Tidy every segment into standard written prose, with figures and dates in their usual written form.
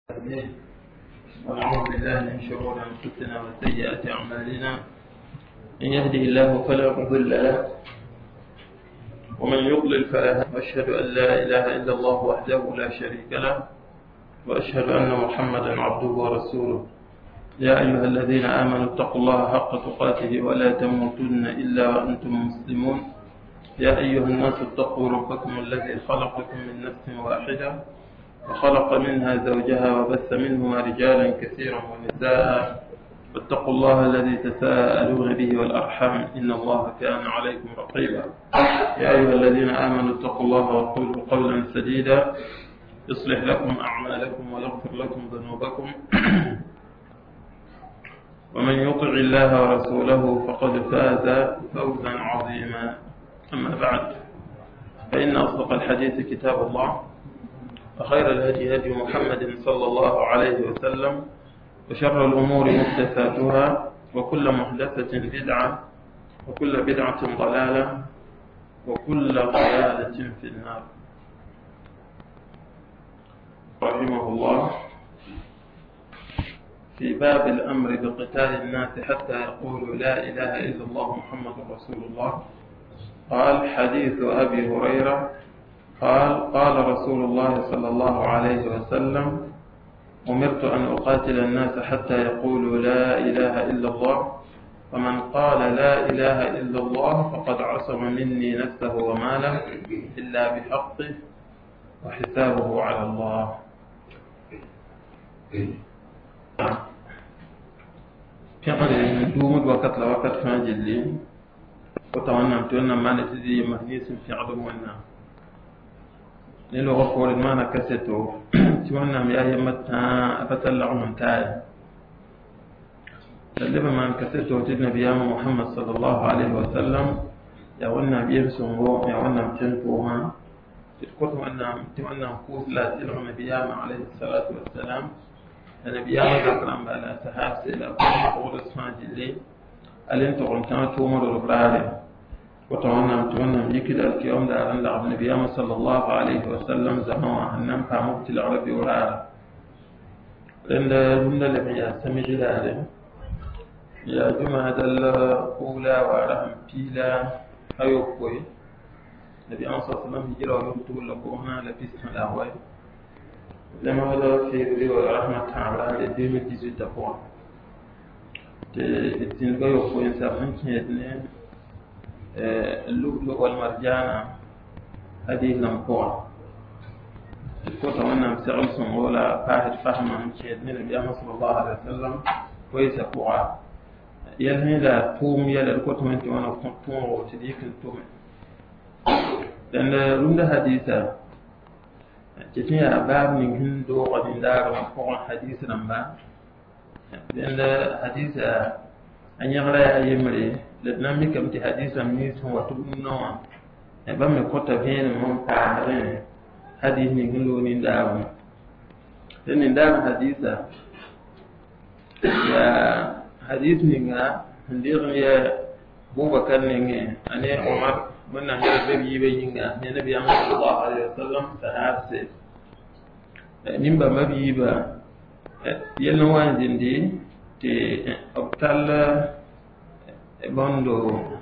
ونعوذ بالله من شرور أنفسنا وسيئات أعمالنا. من يهده الله فلا مضل له ومن يضلل فلا هادي له. وأشهد أن لا إله إلا الله وحده لا شريك له وأشهد أن محمدا عبده ورسوله. يا أيها الذين آمنوا اتقوا الله حق تقاته ولا تموتن إلا وأنتم مسلمون. يا أيها الناس اتقوا ربكم الذي خلقكم من نفس واحدة وخلق منها زوجها وبث منهما رجالا كثيرا ونساء. واتقوا الله الذي تساءلون به والأرحام إن الله كان عليكم رقيبا. يا أيها الذين آمنوا اتقوا الله وقولوا قولا سديدا يصلح لكم أعمالكم ويغفر لكم ذنوبكم ومن يطع الله ورسوله فقد فاز فوزا عظيما. أما بعد، فإن أصدق الحديث كتاب الله وخير الهدي هدي محمد صلى الله عليه وسلم وشر الأمور محدثاتها وكل محدثة بدعة وكل بدعة ضلالة وكل ضلالة في النار. رحمه الله في باب الأمر بقتال الناس حتى يقولوا لا إله إلا الله محمد رسول الله. قال: حديث أبي هريرة قال رسول الله صلى الله عليه وسلم: أمرت أن أقاتل الناس حتى يقولوا لا إله إلا الله، ومن قال لا إله إلا الله فقد عصم مني نفسه وماله إلا بحقه وحسابه على الله. كما دومد وقت لوقت فاجلين وتوانا متونا ما نتزي مهنيس في عظم والنام نلو غفور المانا كسيتو توانا مياه متا أفتلع من تاي للبا ما كسيتو تدنا بيام محمد صلى الله عليه وسلم يوانا بيرسون روح يوانا متنفوها تذكروا أننا نقول لا تلغم بيام عليه الصلاة والسلام أنا بيام ذكرا بلا سحاب سيلا قول اسمع جلي ألين تغنتان تومر الغراري وتوانا يكد الكيوم دارن لعب نبيام صلى الله عليه وسلم زموا هنم فاموت العربي ورارا لأن هن لبعيا سمي جلالي يا جماعة الأولى ورهم بيلا أيوكوي نبيام صلى الله عليه وسلم هجرا ويمتول لكونا لبسنا الأهوي لما هذا في ريو ورحمة تعالى لديم الجزء تقوى التنقى يوكوي سابن كيدنين اللؤلؤ والمرجان هذه لمقوع الكوتا وانا مسعل سنغولا فاحد فهما كيدنين النبي صلى الله عليه وسلم كويس قوعا يلهي لا توم يلا الكوتا وانت وانا توم وتديك التوم لأن رمد حديثة كتنيا باب من هندو قدين دار وقوع حديث نمبا لأن حديثة أن يغرى يمري لأن كم تحديثا ميس هو تبنوا بام كوتا بين من فاهرين حديث نقولو نداو لأن نداو حديثا يا حديث نيجا ندير يا أبو بكر نيجا أنا عمر من نهر بيجي بيجينا النبي صلى الله عليه وسلم سهارسي نيمبا ما بيجيبا يلوان زندي تي أبطال bondo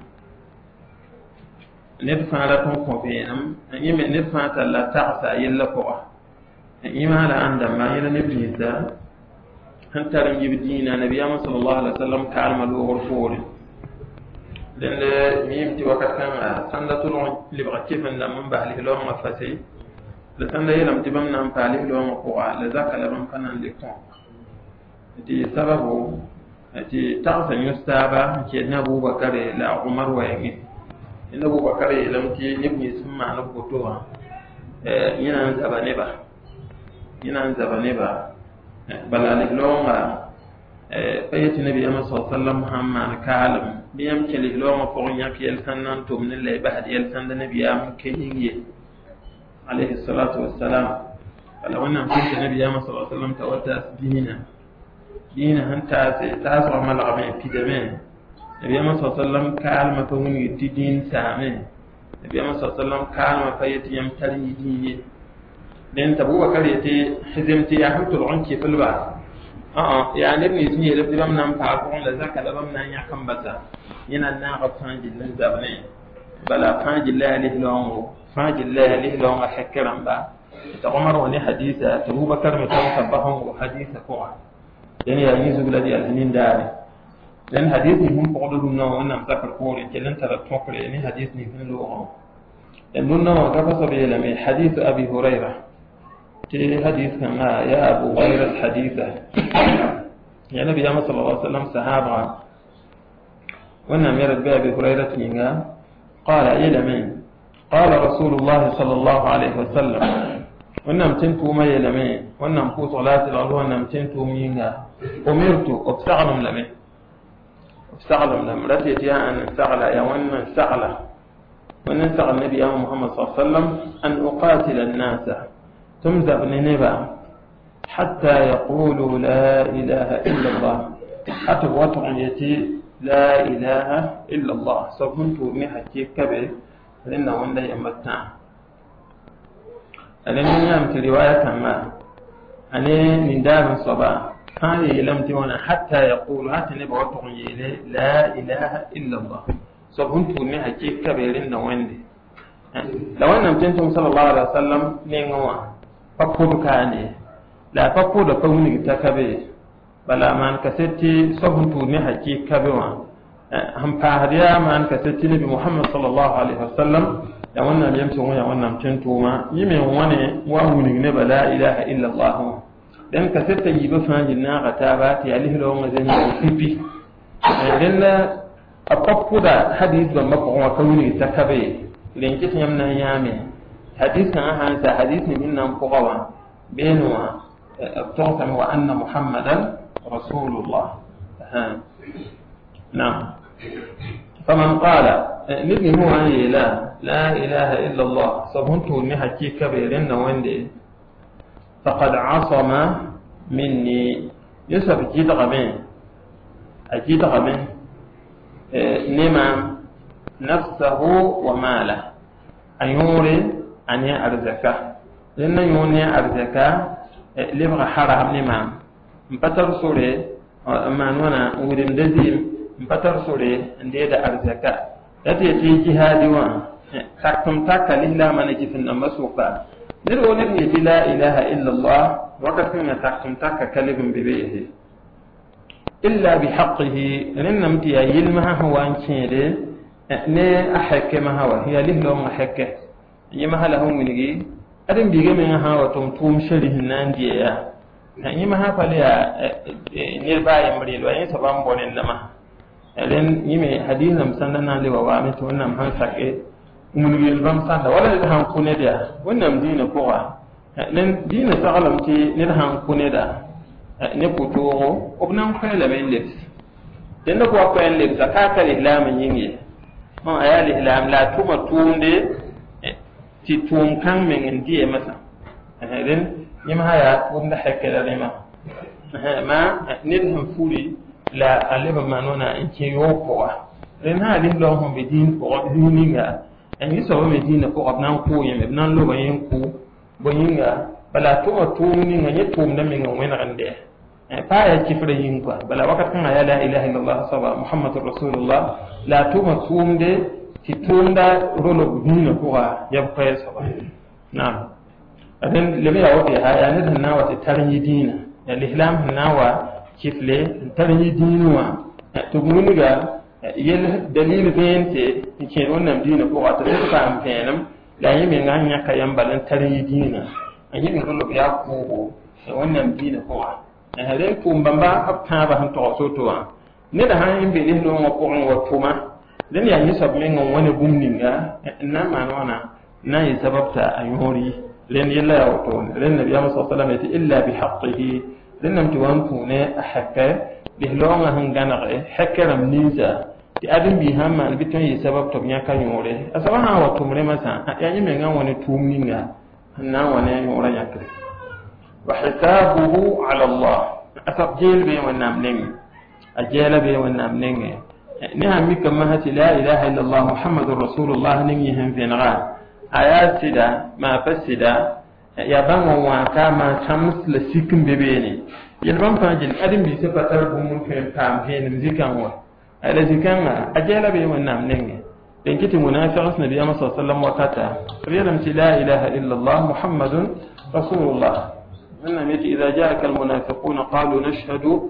neb fãa tõn kõ vẽenem n yẽ me neb fãa tall la tagsa yella pʋga n yẽ maa la ãn dãmba yẽla neb ninsã sẽn tar n yib dĩinã nabiyaamã sallallahu alaihi wasallam kaalmã loogr poore dẽnd miime tɩ wakat kãnga sãnda tʋlg lebga kɩf n dãmb n bas lislaoongã fase la sãnda yeelame tɩ bãmb na n paa lislaoongã pʋga la zaka la bãmb pa na n le kõ tɩ sababu ti tagsa yũstaaba n kẽedne Abubakar la Umar wɛɛngẽ ẽnd Abubakar yeelame tɩ neb nins sẽn maan b woto wã yẽ na n zaba neba bala lislaoongã pa yetɩ nabiyaamã sa sallam sãn maan kaalem bɩ yãmb kẽ lislaoongã pʋgẽ yãk yɛl-sãn na n tʋm ne la y basd yɛl-sãnda nabiyaam kẽ yĩng ye alayhi salatu wassalam bala wẽnnaam pʋɩsã nabiyaamã sa sallam t'a wa taas دين هنتا تاسع ملغمين بيدمين النبي محمد صلى الله عليه وسلم كالما فهمي دين سامين النبي محمد صلى الله عليه وسلم كالما فيت يمتلي دين den tabubakar yete hizimti ya hutul onki filba ya ne ni tinye da bam nan fa ko la zaka da bam nan ya kambata yana na ga fanjilin zabne bala fanjillahi lahum fanjillahi lahum hakran ba ta umar wani hadisa tabubakar mai tabbahun hadisa ko yani ya yi zubla di alhinin dare dan hadisi mun faqadu dunna wannan zakar ko ne kelan tara tokre ni hadisi ni fin lo dan dunna ga fa sabi la mai hadith abi hurairah ti hadith kama ya abu hurairah haditha ya nabi sallallahu alaihi wasallam sahaba wannan mai rabbi abi hurairah tinga qala ila min qala rasulullah sallallahu alaihi wasallam wannan tintu mai lame wannan ku salati al wannan tintu minga umirtu abta'lam lame استعلم لما رتيت يا أن استعلى يا وأن استعلى وأن استعلى النبي محمد صلى الله عليه وسلم أن أقاتل الناس تمزق نبا حتى يقولوا لا إله إلا الله حتى وطعيتي لا إله إلا الله سبحانه ومحكي كبير لأنه وأن يمتع ألم ينام رواية كما أني من دار الصباح هذه لم تكن حتى يقول حتى نبغى تقول لا إله إلا الله سبحانه وتعالى كيف كبيرين ويندي لو أن نمتنتم صلى الله عليه وسلم نينوا فقود كاني لا فقود كوني تكبير بلا ما انكسرتي سبحانه وتعالى كيف كبير هم فهديا ما انكسرتي نبي محمد صلى الله عليه وسلم لو أن يمتم يا وأن نمتنتم يمين واني وأهوني نبى لا إله إلا الله dan ka setta yiba fanjin na gata ba ti alihi lo ngazeni pipi dan la apappuda hadith ban mako wa kawni takabe len kitin yamna yame hadith kan han sa hadith ni minnan ko gawa benwa tawsam wa anna muhammadan rasulullah na'am faman qala nidni huwa la ilaha illa allah sabuntu ni hakika be len na wande فقد عصم مني يوسف أكيد غبين نمام نفسه وماله أيوري أن يأرزكه لأن يوني أرزكه لبغى حرام نمام مبتر سوري ما نونا ودم دزيم مبتر سوري نديد أرزكه يأتي جهادي وان تكتم تاكا لله ما نجي في النمسوقة نرو نبي لا إله إلا الله وقت ما تحكم تك كلب ببيه إلا بحقه لأن متي يلمها هو أنشيده ne ahake ma hawa ya lihlo ma ahake yima hala hon winigi adin biga men hawa tum sharihin nan diya yima ha fale ya ne ba ya mure lo yin saban bonen lama dan yime hadisan sannan le wa mi to wannan han sake munugel bam sanda wala da han kune da wannan dina ko wa nan dina sagalam ti ne han kune da ne puto obnan ko la men lex den ko ko en lex zakata islam yingi ma ayali islam la tuma tunde ti tum kan men ndiye masa den yima haya wanda hakela lema ma nin han furi la aleba manona en ke yoko wa den ha din lo hon be din ko dininga en yi so me dina ko abnan ko yeme nan lo bayin ko boyinga bala to tuni nganye tum na me ngwen rande fa ya kifre yin ko bala wakat kan ya la ilaha illallah saba muhammadur rasulullah la to tum de ti tunda rolo dina ko ya fa saba na adan lebe ya wote ha ya ne na wata tarin dina ya islam na wa kifle tarin dinwa to muniga yel dalil bente ke wannan dina ko wata sai ka amfenam da yi min ganya kayan balan tarihi dina an yi kullu ya ko wannan dina ko a hare ko bamba afta ba han to so to ne da han yin be ne no ko on watuma dan ya yi sabmin ngon wani gumnin ga na manona na yi sababta ayori len yalla ya wato len nabi sallallahu alaihi wasallam illa bi haqqihi dan nam tuwan ne ahakka bi longa han ganare hakkaram niza ti adin bi hamma an biton yi sabab to nya kan yore asaba ha wato mure masa ya yi men wani tumninga na wani yore nya kare wa hisabuhu ala Allah asab jil be wannan nen ajela be wannan nen ni hammi kamma hati la ilaha illa Allah muhammadur rasulullah nen yi han fenra ayat sida ma fasida ya ban wa kama chams la sikin bebeni yel ban fajin adin bi se patar bu mun fe pam hen zikan wa ala zikan ajela be wannan nenge den kiti munafiqas nabiy Muhammad sallallahu alaihi wasallam wakata riyalam la ilaha illa Allah muhammadun rasulullah inna miti idza ja'aka almunafiquna qalu nashhadu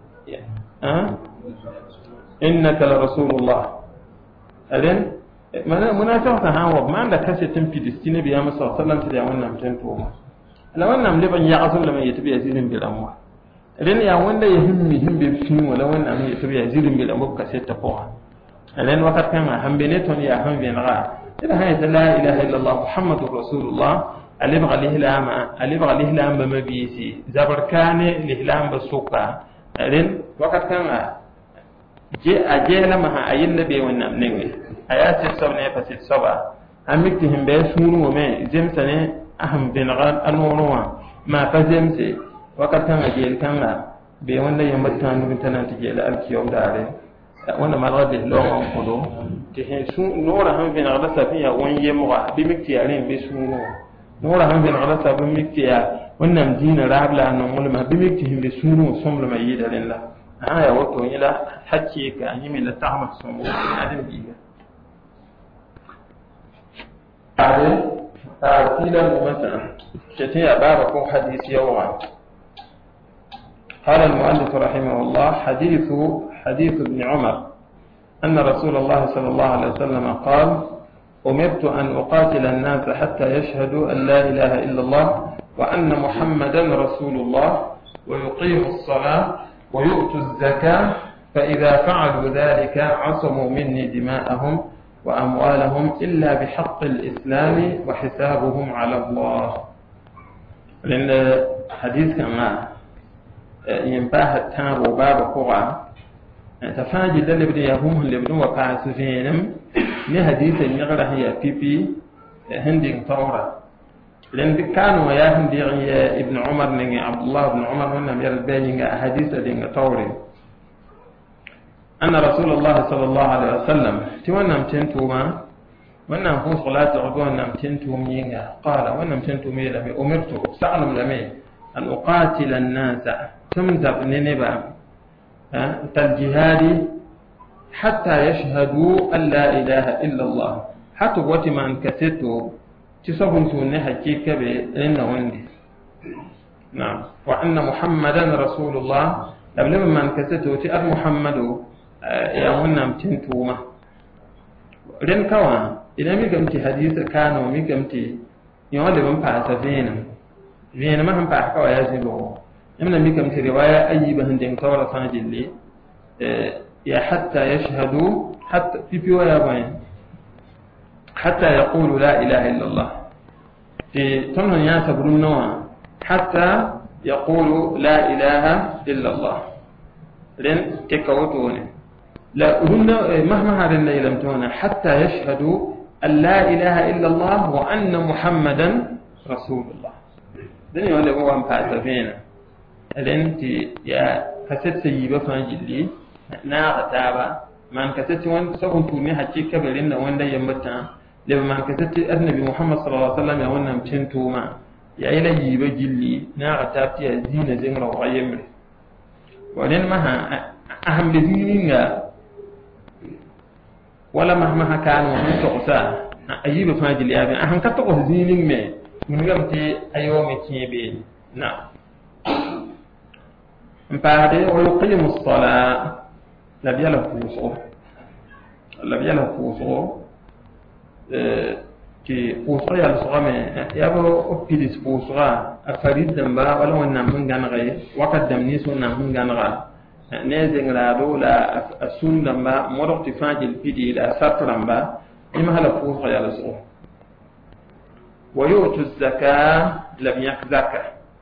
innaka la rasulullah aden mana munafiqta hawa ma anda kace tin fidistine biya masa sallallahu alaihi wasallam tan to la wannan le ban ya asul lama yatabi yazidin bil amwa idan ya wanda ya himbe fi wala wannan ya yatabi yazidin bil amwa kace ta ko alan wakat kan hambe ne ton ya hambe na ila hayya la ilaha illa allah muhammadur rasulullah alib ghalih lama mabisi zabarkane lihlam basuka alan wakat kan je lama ha ayin nabi wannan ne ayati sabne fasit saba amikti himbe sunu me zemsane aham bin gal anwa ma fazemse wakatan ajel kanga be wanda yamba tanu bitana tije la alkiyo dare wanda malade lo on kodo te he su nora ham bin gal safiya won yemwa bi mikti yaren be sunu nora ham bin gal sabu mikti ya wannan dina rabla nan mulma bi mikti himbe sunu somlo ma yidaren la aya wato ila hakki ka yimi la ta'mat sumu adam biya تعطيلا مثلا شتي بابكم حديث يوما قال المؤلف رحمه الله حديث ابن عمر أن رسول الله صلى الله عليه وسلم قال أمرت أن أقاتل الناس حتى يشهدوا أن لا إله إلا الله وأن محمدا رسول الله ويقيموا الصلاة ويؤتوا الزكاة فإذا فعلوا ذلك عصموا مني دماءهم وأموالهم إلا بحق الإسلام وحسابهم على الله لأن حديث كما ينباه التاب وباب قرى تفاجد اللي بدي يهم اللي بدون وقع سفينم لحديث النغرة هي بيبي هندي طورة لأن كانوا يا هندي ابن عمر نجي عبد الله بن عمر ونم يربي حديث دين طوري أن رسول الله صلى الله عليه وسلم تونا متنتوما ونم هو صلاة عدوان متنتوم ينجا قال ونم متنتوم يلمي أمرت سألم لمي أن أقاتل الناس تمزق ننبا الجهاد حتى يشهدوا أن لا إله إلا الله حتى وقت ما انكسرتوا تصبن سنة حقيقة بإن وندي نعم وأن محمدا رسول الله لما ما انكسرتوا تأر محمد يا ونم تنتوما ren kawa idan mi gamti hadisa kano mi gamti yawon da ban fasa vena ma han fa kawa ya zibo imna mi gamti riwaya ayyuba handin kawara sanjille ya hatta yashhadu hatta fi waya bayan hatta yaqulu la ilaha illa allah tonon ya sabrun nawa hatta yaqulu la ilaha illa allah ren tekawoto ne لا مهما هذا الليل تونا حتى يشهدوا أن لا إله إلا الله وأن محمدا رسول الله دنيا ولا هو أم فاتفينا أنت يا كسر سيبة فانجلي ناقة تابا ما كسرت وان سكون توني حكي كبرين وان ده يمتع لما كسرت النبي محمد صلى الله عليه وسلم يا وانا متنتوما يا إلى يبى جلي ناقة تابتي زينة زينة وغيمر ولين مها أهم لزينة ولا مهما كان ومن تقصى أجيب فاجل يا بني أهم كتقص زينين من قمتي أيوم كيبين نعم بعد ويقيم الصلاة لم يله فوصو كي فوصو يالصغم يابو أبيدس فوصغا أفريد دنبا ولا ونمهن غنغي وقد دمنيسو نمهن غنغا نازل رادو لا أسون لما مرق تفاجل بدي لا سطرنبا إما هلا فوق يا رسول ويؤتوا الزكاة لم يكزكى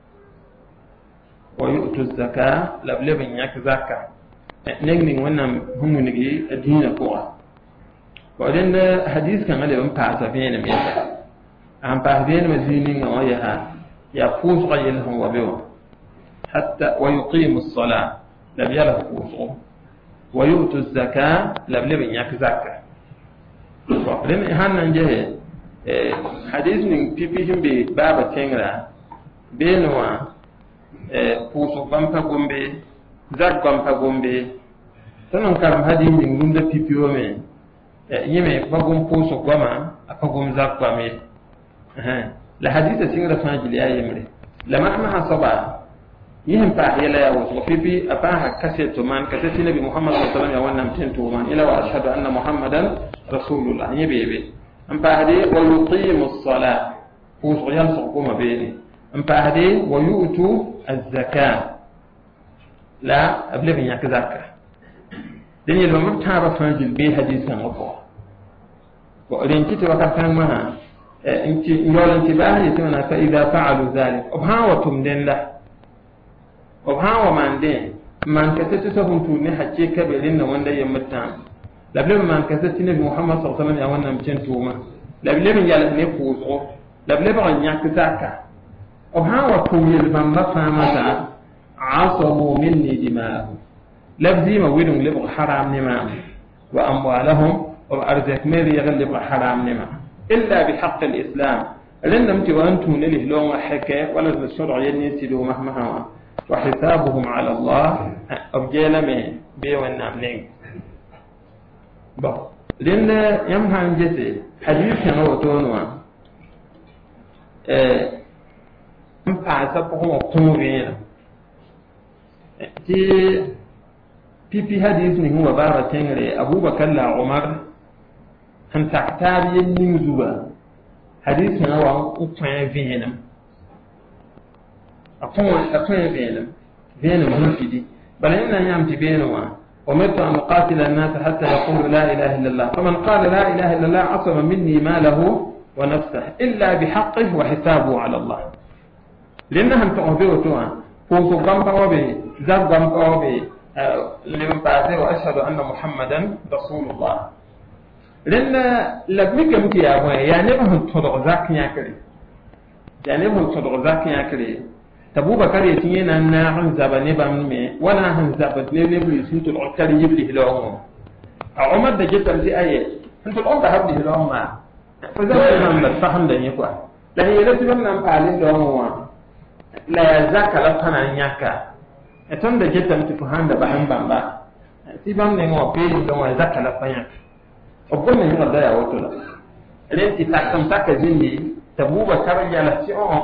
ويؤتوا الزكاة لم يكزكى نجني وانا هم نجي الدين قوة وبعدين حديث كان عليه بنبع سفينة ميتا عم بعدين مزينين وياها يفوز غيرهم وبيوم حتى ويقيم الصلاة لم يله فوصه ويؤتوا الزكاة لم يكزكى لأن هنا نجيه حديث من بيبيهم ببابا تنغرا بينوا بوسو بامبا غومبي زاك بامبا غومبي تنون كارم حديث من غومدا بيبيو مي يمي باغوم بوسو غوما اكاغوم زاك بامي la hadisa singra fajili ya yemre la mahma hasaba yihim pa yela ya wasu pipi apaha kaseto man kaseti nabi muhammad sallallahu alaihi wasallam ya wannan tinto man ila wa ashhadu anna muhammadan rasulullah yebebe am pa hadi wa yuqimu as-salat usu yalsu kuma bene am pa hadi wa yu'tu az-zakat la abla bin yakzaka dan yelo mun taba fajil be hadisan ko orientite wakatan maha انت يقول انتباه يتمنى فإذا فعلوا ذلك وبهاوتم دين له وبهاو من دين من كتتهم توني حكي كبيرين وان دي يمتان لابلم من كتت نبي محمد صلى الله عليه وسلم يا وانا مشين توما لابلم ياله نفوزو لابلم ان يكزاكا وبهاوتم يلبن مفهمتا عصموا مني دماءهم لفظي ما ويدهم لبغ حرام نما واموالهم وارزاق ميري يغلب حرام نما إلا بحق الإسلام لأن أنتم وأنتم نله لهم حكاية ولا الشرع ينسلوا مهما هو وحسابهم على الله أبجيل من بي والنامنين لأن يمها جسي حديث كان هو تونوا مفع سبقهم وقومين في حديث هو بابا تنغري أبو بكر لا عمر han taktar yin zuba hadith na wa ukwan venam akwan venam mun fidi bala inna yam tibenwa ومرت أن أقاتل الناس حتى يقولوا لا إله إلا الله فمن قال لا إله إلا الله عصم مني ماله ونفسه إلا بحقه وحسابه على الله لأنهم تقبلوا توان فوسو غمبا وبي زاب غمبا وبي لمن بعده وأشهد أن محمدا رسول الله لأن لبيك متي يا أبوي يعني بهم تدعو ذاك ياكلي يعني بهم تدعو ذاك ياكلي تبو بكر يتيين أن عن زبني بمني ولا عن زبني نبلي سنت العكر يبلي لهم عمر ده جت أمتي أيه أنت الأم بحبلي لهم ما فزاد من بتفهم ده يقوى لأن يلتي بمن أمبالي لهم لا ذاك لفنا ياكا أتون ده جت أمتي فهم ده بهم بمبا تبام نمو بيل لهم ذاك لفنا أقول من هذا يا وطلا لأنت تكتم تكذيني تبوب كرجع لسيئون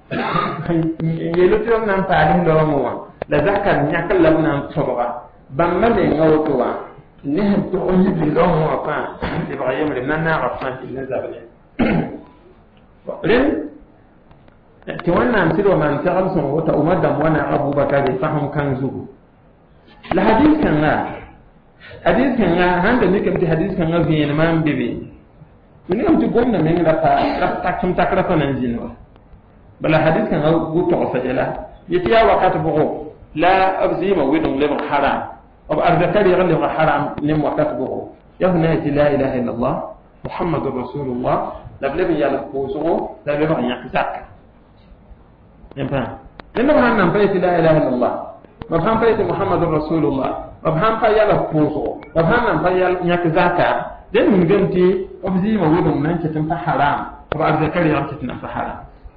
يلوتي من أمتالين لرموا لذكر نيكل لبنا أمتبغا بمالين وطوا نهم تقولي بلرموا فان يبغى يمري من نعرف فان النزابلين لأن توانا أمثل ومن تغلسون وتأمدم وانا أبو بكر فهم كان زوجو الحديث كان لا حديث كان هذا نكمل حديث كان في إمام بيبي من يوم تقولنا من رفع كم تكرف ننزله بل حديث كان قلت عسجلا يتيا وقت بقو لا أبزي ما ويدهم لبغ حرام أو أرذكر يغلب حرام لم وقت بقو يهنا لا إله إلا الله محمد رسول الله لبلغ يالك بوسو لبلغ يكساك ينفع لأنه هنا نبيت لا إله إلا الله مفهوم بيت محمد رسول الله مفهوم فيالا بوسو مفهوم فيال يكزاكا دين من جنتي أبزي ما ويدهم نانك تنفع حرام أو أرذكر يغلب تنفع حرام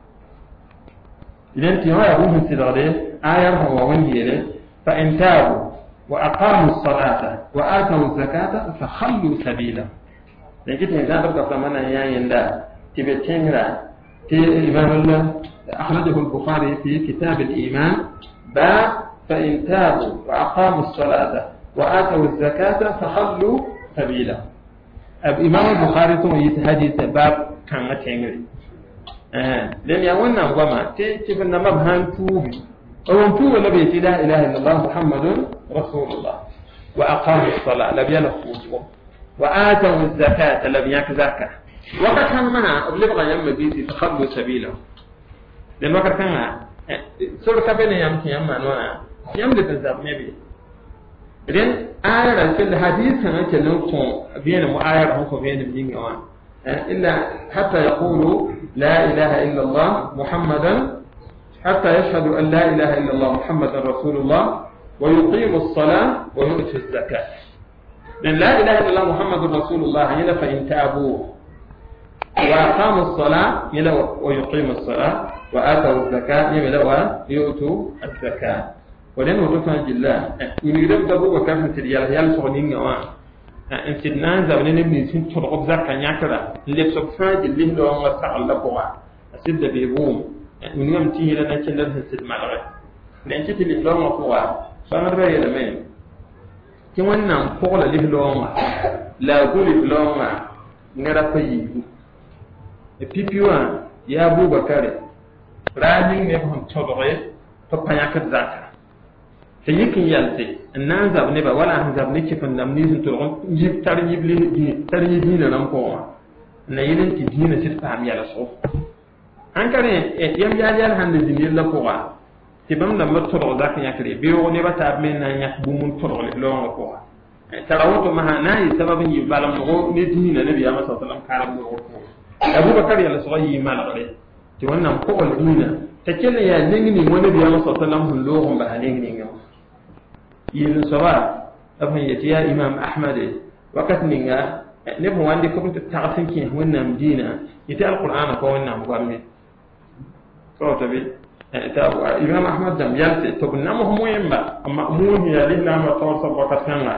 إذن تيما يقوم السيدغدي آية هو وينجيله فإن تابوا وأقاموا الصلاة وآتوا الزكاة فخلوا سبيلا لكن إذا بقى فمنا ياين دا تبتنغرا الإمام الله أخرجه البخاري في كتاب الإيمان باب فإن تابوا وأقاموا الصلاة وآتوا الزكاة فخلوا سبيلا الإمام البخاري ثم يتهدي باب كان تنغري لأن يوانا وما تفن مبهان توبي أو توبي لبيت لا إله إلا الله محمد رسول الله وأقاموا الصلاة لم يلفوا وآتوا الزكاة لم يكزكى وقد كان معنا أبلغ يم بيتي تخلوا سبيله لأن وقد كان سورة كبيرة يمكن يمنا يملك الزاب نبي لأن آية في الحديث كان يتلوكم بين مؤاير هم بين الدين وان إلا حتى يقولوا لا إله إلا الله محمدا حتى يشهدوا أن لا إله إلا الله محمدا رسول الله ويقيموا الصلاة ويؤتوا الزكاة لأن لا إله إلا الله محمد رسول الله هنا فإن تابوا وأقاموا الصلاة يلا ويقيموا الصلاة وآتوا الزكاة يلا ويؤتوا الزكاة ولن وتفهم جلا يميرم دبو وكافن تريال يال سونين وا ان سيدنا زابن نبي سين ترغب زكاة ياكرا اللي سبحان جله لو ما سعى لبوا سيد بيبوم من يوم تيجي لنا كنا نسيد معلغة لأن كتير اللي ما فوا فأنا رأيي لمن كمان نام فوق اللي لو لا أقول لو ما نرى فيه بيبيوا يا أبو بكر راجين نبهم تبغي تبغيك زكاة سيكون يالتي الناس أبني ولا هم أبني كيف نمني سنترون جيب تريب لنا نمكوا نيلن تدين سيد فهم يلا صوف أنكره يوم يالي هند الدنيا لقوا تبم لما ترى ذاك يكري بيو نبى تابمنا يحبون ترى لون لقوا تراوت مها ناي سبب يبالم نقول ندين النبي صلى الله عليه وسلم كلام نقول أبو بكر يلا صغير ما نقوله تقولنا مقول دينا تكلم يا نجني والنبي صلى الله عليه وسلم لهم بهنجني يلن سوا أبن يتيا إمام أحمد وقت نيجا نبغى عندي كم تتعرفين كي هو النام دينا يتأ القرآن كون النام قامي صوت بي إمام أحمد دم يلتي تبنا مهم أما مهم يا لله ما توصل وقت كنا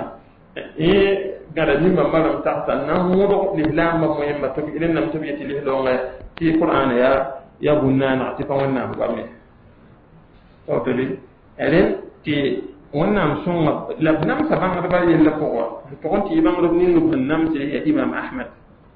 قال لي ما مرم تحت النام مو لله ما مهم تبي إلى النام تبي تليه لون في القرآن يا بنا نعتبر والنام قامي صوت بي إلين تي wannan sun labnam saban da bari la ko to on ti ban rubnin labnam ti ya imam ahmad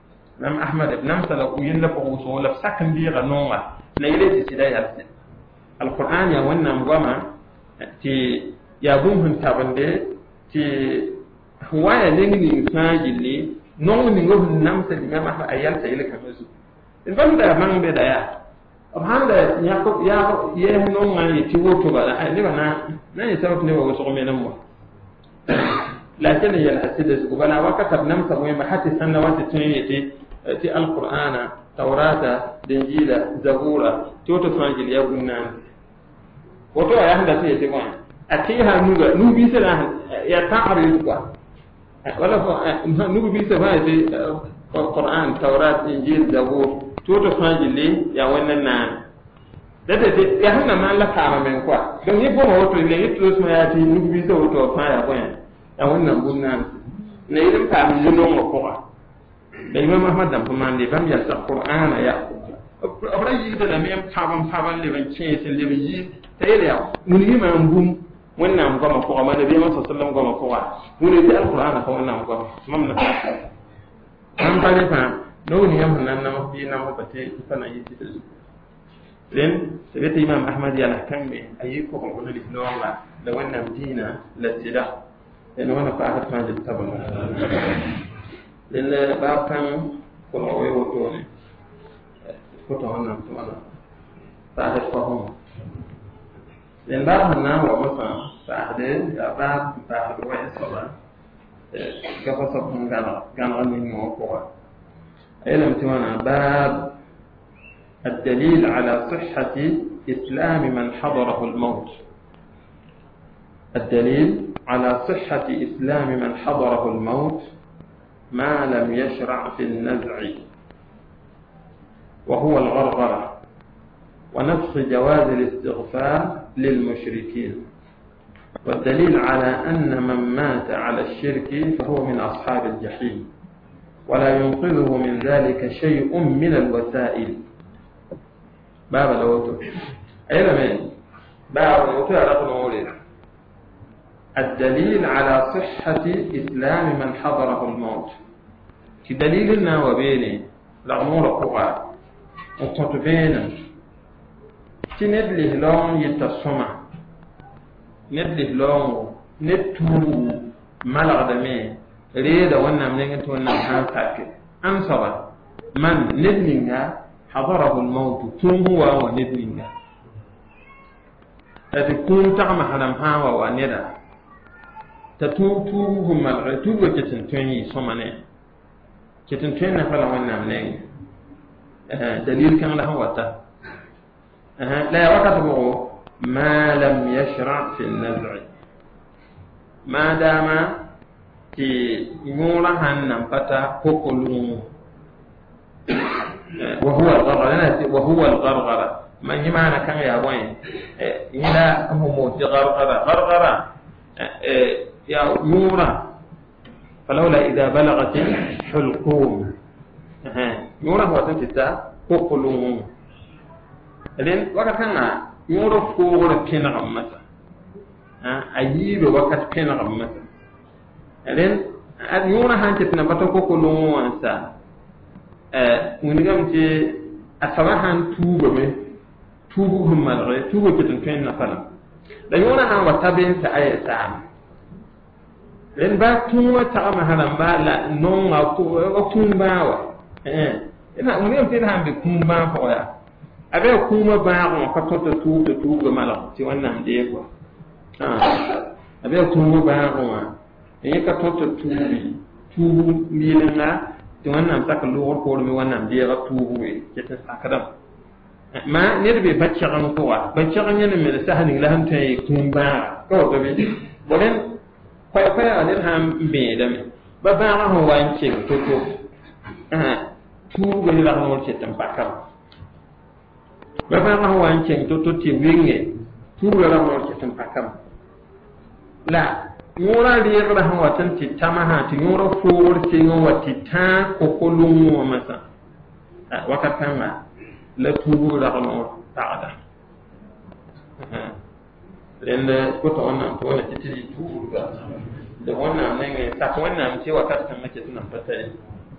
ibn sala ku yin la ko so la sakan bi ga nonga na ile ti sidai alquran ya wannan goma ti ya bun hun tabande ti huwa ya lengi sajili non ni ngobun nam sa imam ahmad ayal sa ile kamasu in ban da man be da ya abhanda yakub ya ye non ngai ti woto ba ni bana نحن سبب نبغى وسقم ينمو لكن هي الحسيدة وبنا وكتب نمسا وين حتى سنوات التنية تي القرآن توراة إنجيل زبور توتو سانجيل يا بنان وتو يا هذا شيء تبغى أتيها نو بيسلا يا تعرف ولا نو بيسلا في القرآن توراة إنجيل زبور توتو سانجيل يا وننان dete ya hana man la kama men kwa don yi bomo wato ne yi plus ma ya ti ni bi so to fa ya kwen ya wannan bunnan ne idan ka mi no mo ko da imam ahmad dan kuma ne bam ya sa qur'ana ya abra yi da me am taban le ban ce sai le yi sai ya mun yi man gum wannan goma ko amma da bi masa sallam goma ko mun yi alqur'ana ko wannan goma mam na an bale fa no ni am nan na mafi na mo bate kana yi ti لين سبيت إمام أحمد يلا كم أيكم قلنا لي فلولا لو أن مدينة للسلاح لأنه أنا فاعل ما جبت تبنا لأن باب كم كل عوي وطوني كتونا كتونا فاعل فهم لأن باب النام ومثلا فاعل باب فاعل وين صلا كفصهم كان غني موقوع أيضا توانا باب الدليل على صحة إسلام من حضره الموت الدليل على صحة إسلام من حضره الموت ما لم يشرع في النزع وهو الغرغرة ونفخ جواز الاستغفار للمشركين والدليل على أن من مات على الشرك فهو من أصحاب الجحيم ولا ينقذه من ذلك شيء من الوسائل باب الأوتو أين من باب الأوتو على قنوله الدليل على صحة إسلام من حضره الموت كدليل وبيني الأمور قوى وقطبين تندله لون يتصمع ندله لون نتو ملغ دمي ريدا وانا منين تونا حانساك أنصر من ندلنها حضره الموت ثم هو وندنيا تكون تعمى حرم هاوا وندا تتوبهم العتوب وكتنتوني صمنه كتنتوني فلا وانا منين دليل كان له وتا لا وقت بغو ما لم يشرع في النزع ما دام في مورا هنم فتا كوكولون وهو الغرغرة وهو الغرغرة من يمعنى كان يا وين هنا هم غرغرة يا نورا فلولا إذا بلغت الحلقوم نورا هو تنتهي كوكلوم لين وقت كان نورا فوق كنا مثلا أجيب وقت كنا مثلا لين نورا هانتنا بتوكلوم وانسا ونقام تي أسمعهم توبهم مالغي توبوا كتنفين نفلم لا يونا هم وتابين تأي سام لأن باتوما تأم هلم بالا نون أو كون باوا إنا ونقام تي هم بكون باوا أبي كون باوا كتوت توب مالغ تيوانا مديكوا أبي كون باوا إيه كتوت توب ميلنا ti wannan saka lugur ko mi wannan biya ga tubu e kete sakadam ma ne be baccagan ko wa baccagan ne me sahani la han tay kumba ko to be bolen fa ne ham be da me ba ba ha ho wan ce to tubu ne la ho ce tan pakam ba ba ha ho wan ce to ti winge tubu la ho ce tan pakam la ngora liyegra han watan ti tamaha ti ngora fuur ti ngora ti ta ko kolum wa masa wakatanga la tubu la ko taada lende ko to wannan to wannan ti tubu ga da wannan ne ta ko wannan ce wakatan mace tunan fatai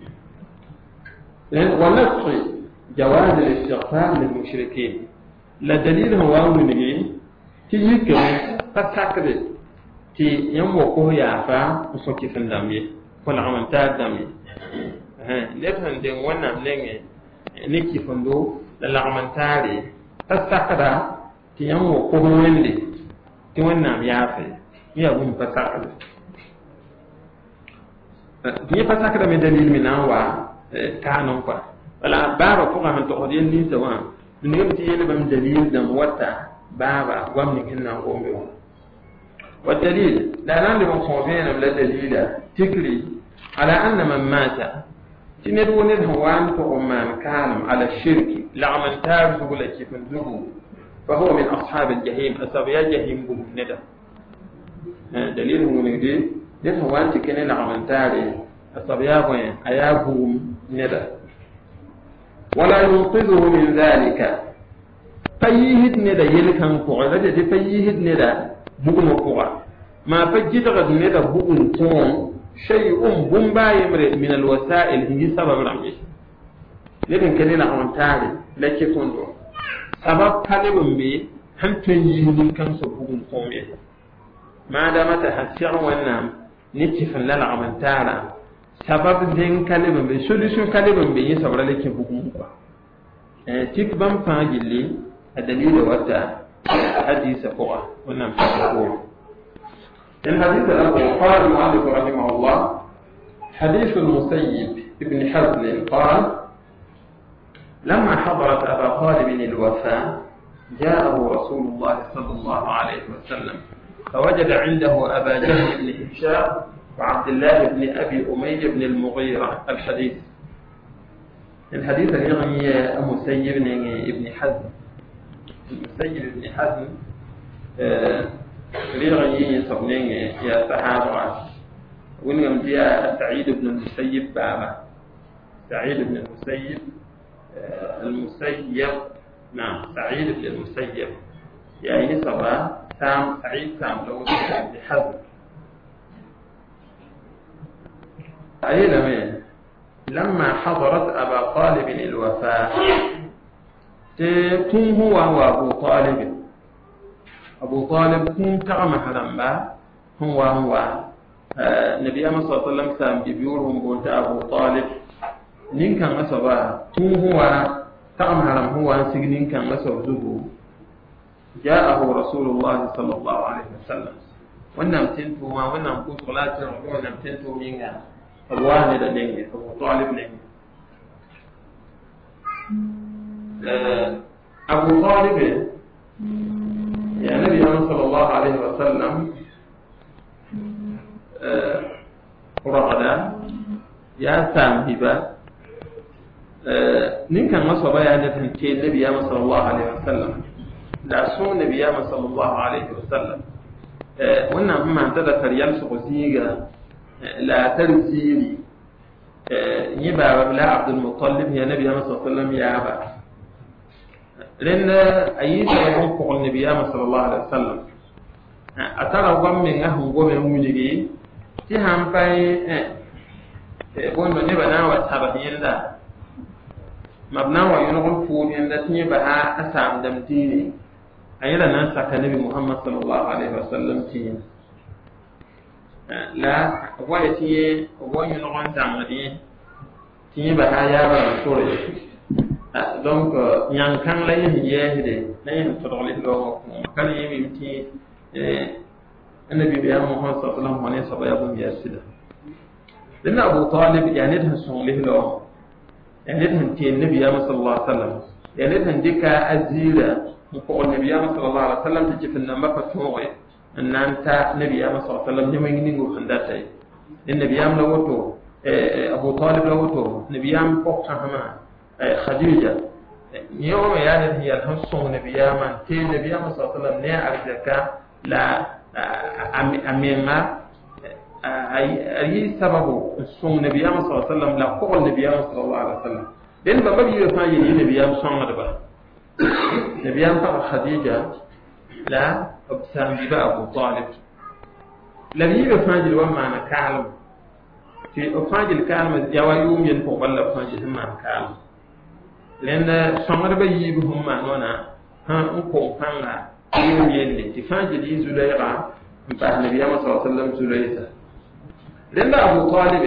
len wala jawaz al-istighfar lil mushrikeen la dalil huwa wani ti yike fatakre ti yambo ko ya fa so ki san damye ko la amanta damye le tan den wannan lenge ne ki fondo la amantare tasakada ti yambo ko wende ti wannan ya fa ya bum fasakada ni fasakada me dalil mina wa kanon kwa wala baba ko ga man to odien ni tawa ni ngi ti yele bam dalil dam wata baba gwamni kinna gombe والدليل لا نعلم صوبين ولا دليل تكري على أن من مات تندون الهوان فأمان كان على الشرك لعمل تارز ولا كيف نزوه فهو من أصحاب الجحيم أصابيا جحيم بهم ندى دليل هو نجدي الهوان تكن لعمل تارز أصابيا وين أيابهم ندى ولا ينقذه من ذلك فيهد ندى يلكن فعلا فيهد ندى bugun kuwa ma fa jidga ne da bugun ton shay'un bun baye mare min alwasa'il hi sabab rambi ledin kane na on tare lake kondo sabab kalibun be hantun yi mun kan so bugun ton me ma da mata hasiyar wannan ne tifin lala amantara sabab din kalibun be solution kalibun be yi sabra lake bugun kuwa tik ban fa gilli a dalilin wata حديث قوة ونعم تقول الحديث الأول قال المؤلف رحمه الله حديث المسيب ابن حزم قال لما حضرت أبا طالب الوفاة جاءه رسول الله صلى الله عليه وسلم فوجد عنده أبا جهل بن هشام وعبد الله بن أبي أمية بن المغيرة الحديث الذي المسيب ابن حزم المسيب بن حزم ريغي صبنين يا صحابة ونعم جاء سعيد بن المسيب بابا سعيد بن المسيب نعم سعيد بن المسيب يعني صبا سعيد سام لو بن حزم أي لما حضرت أبا طالب الوفاة كن هو أبو طالب كن تعمى حلمبا هو نبي أمس صلى الله عليه وسلم سام بيورهم قلت أبو طالب نين كان أصبا كن هو تعمى حلم هو سجنين كان أصب زبو جاءه رسول الله صلى الله عليه وسلم ونم تنتو ما ونم كو صلاة ونم تنتو مينغا الوالد لنجي أبو طالب لنجي أبو طالب يا نبي صلى الله عليه وسلم رغدا يا سامبا نين كان مصر بيا نتهنتين النبي صلى الله عليه وسلم لا سون النبي صلى الله عليه وسلم وانا ما انتدى فريال سقسيغا لا ترسيري يبا بلا عبد المطلب يا نبي صلى الله عليه وسلم يا أبا لأن أي سبب فوق النبي صلى الله عليه وسلم أترى ومن أهم ومن مولي تهم باي بون نبنا وتابعين لا مبنى وينقل فود يندتني بها أسام دمتيني أيضا ننسى النبي محمد صلى الله عليه وسلم تين لا ويتي وينقل تعمدين تين بها يا رسول donc yang kan la yin yehde la yin todole lo kan yimi ti annabi biya muhammad sallallahu alaihi wasallam ya bun yasida dan abu talib yani da son le lo yani da ti annabi sallallahu alaihi wasallam yani da dika azira ko annabi sallallahu alaihi wasallam ta jifin nan maka towe annan ta annabi sallallahu alaihi wasallam ne mai ningo handa tai annabi la woto abu talib la woto nabi ko hama خديجة يوم يعني هي الحصون نبياما تي نبياما صلى الله عليه وسلم نيا أرزكا لا أميما أي سبب الصون نبياما صلى الله عليه وسلم لا قول نبياما صلى الله عليه وسلم لأن بابا يفعل يجي نبياما صلى الله عليه وسلم نبياما خديجة لا أبسام ببا أبو طالب لم يفعل الوام معنا كعلم في أفعل الكلمة يوم ينفق ولا أفعل معنا كعلم لأن سمر بيجيبهم معنا ها نكون فانا يوم يلي تفاجئ زليرة بعد النبي صلى الله عليه وسلم زليرة لأن أبو طالب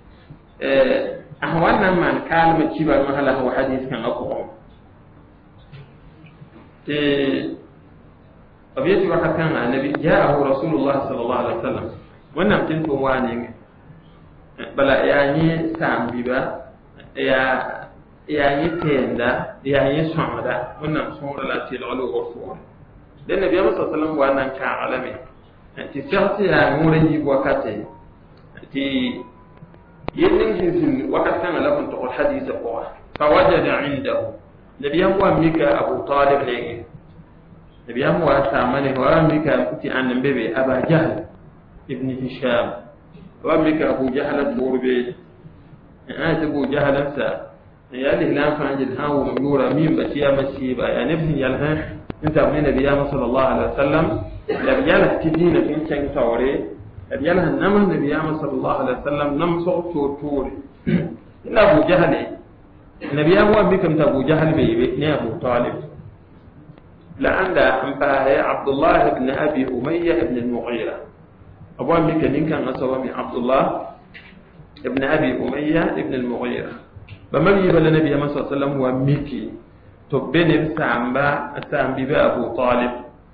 أهوانا من كلمة شبه مهلا هو حديث كان أقوى أبيت وقت كان النبي جاءه رسول الله صلى الله عليه وسلم ونم تنتو وانين بلا يعني سام بيبا يعني تيندا يعني سمدا ونم سمر لا تلعلو غفور لأن النبي صلى الله عليه وسلم وانا كعالمي تسعتي موري وقتي تي ينين وقت كان لهم تقول حديث قوة فوجد عنده النبي هو ميكا أبو طالب ليه النبي هو سامنه وميكا كنت عن بيبي أبا جهل ابن هشام وميكا أبو جهل البوربي أبو جهل أنسى يا له لا فانجل هاو ميورا مين بشيا مسيبا يعني ابن يلها انت ابن النبي صلى الله عليه وسلم لم يله تدين في كان ثوري لم يله نم النبي صلى الله عليه وسلم نم صوت توري الا ابو جهل النبي هو بكم ابو جهل بي ابو طالب لعند امباه عبد الله بن ابي اميه بن المغيرة ابو امك كان نسبه من عبد الله ابن ابي اميه بن المغيرة بما يبل النبي صلى الله عليه وسلم هو ميكي تبين سامبا أبو طالب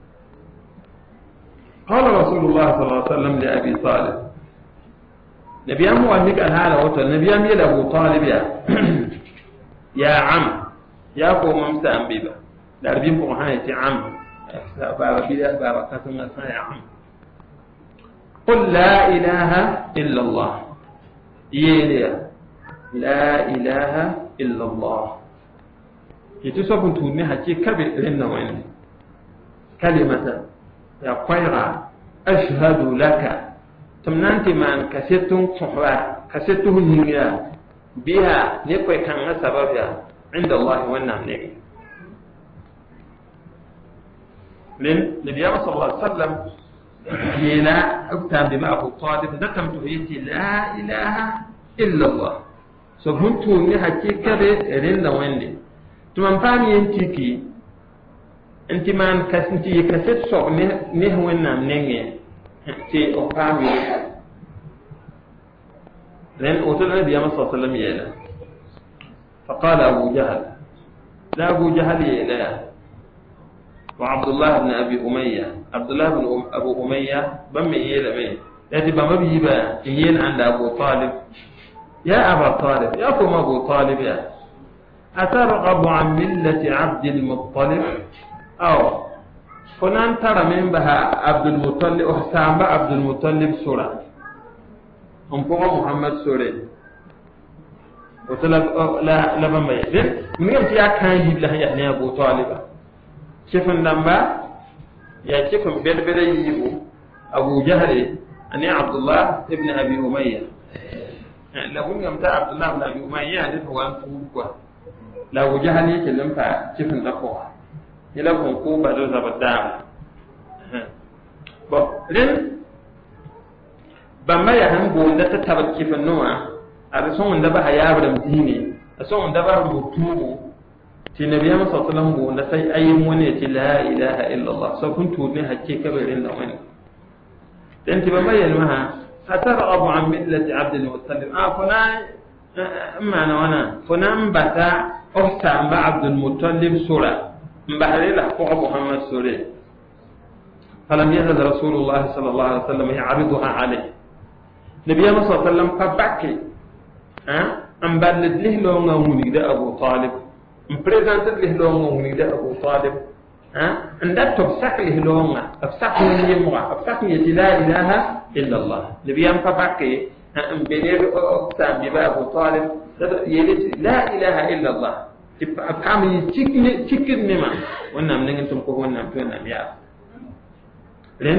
قال رسول الله صلى الله عليه وسلم لأبي طالب نبي أمو أميك الهالة وطل نبي أمي لأبو طالب يا عم يا قوم سامبا لأربين قوحانة عم بابا بلا بابا كثم يا عم قل لا إله إلا الله يليا لا إله إلا الله يتصف توني حكي كبير لنا وين كلمة يا قيرا أشهد لك تمنانت من كسيتم صحبة كسيته النية بها نقوي كان سببها عند الله والنعم نبي لأن النبي صلى الله عليه وسلم يلا أكتب بما أبو طالب ذكرت تهيتي لا إله إلا الله so huntu ni hakika be rinda wende tuman fami yentiki enti man kasinti kaset so ne wenna nenge ti o fami len otul nabi sallallahu alaihi wasallam yela فقال أبو جهل لا أبو جهل يلا وعبد الله بن أبي أمية عبد الله بن أبو أمية بم يلا مين لكن بم بيبا يلا عند أبو طالب يا أبا طالب يا قوم أبو طالب يا أترغب عن ملة عبد المطلب أو كنا ترى من بها عبد المطلب أحسان عبد المطلب سورة أم محمد سورة وطلب لا بما يدين من يوم تيا كان يجيب لها يعني أبو طالب كيف نما يا كيف بدل يجيبه أبو جهل أني عبد الله ابن أبي أمية لو يوم تا عبد الله بن أبي أمية هذا هو أنفوه لا أبو جهل يكلم فا كيف نقوى يلهم كوبا دوزا بدام لين بما يهم بوندا تتبع كيف النوع أرسون دبا هيابرم ديني أرسون دبا ربطوه تي نبي محمد صلى الله عليه وسلم بوندا سي أي مونة لا إله إلا الله سوكن تودني حكي كبيرين لوين أنت بما يلمها فترغب عن ملة عبد المطلب فنا أما أنا وأنا فنا مبتا أحسن بعبد المطلب سورة مبهري له فوق محمد سورة فلم يزل رسول الله صلى الله عليه وسلم يعرضها عليه نبي محمد صلى الله عليه وسلم فبكي أم بلد له لونغا ونيدا أبو طالب أم بريزانت له لونغا ونيدا أبو طالب عندك تبسك له لونغا أبسك من يمغا أبسك يجي لا إله إلا الله نبي محمد فبكي أم بنير أقسام ببا أبو طالب يلي لا إله إلا الله أفهم يتكر نما ونام نعتم كهونا بينام يا لين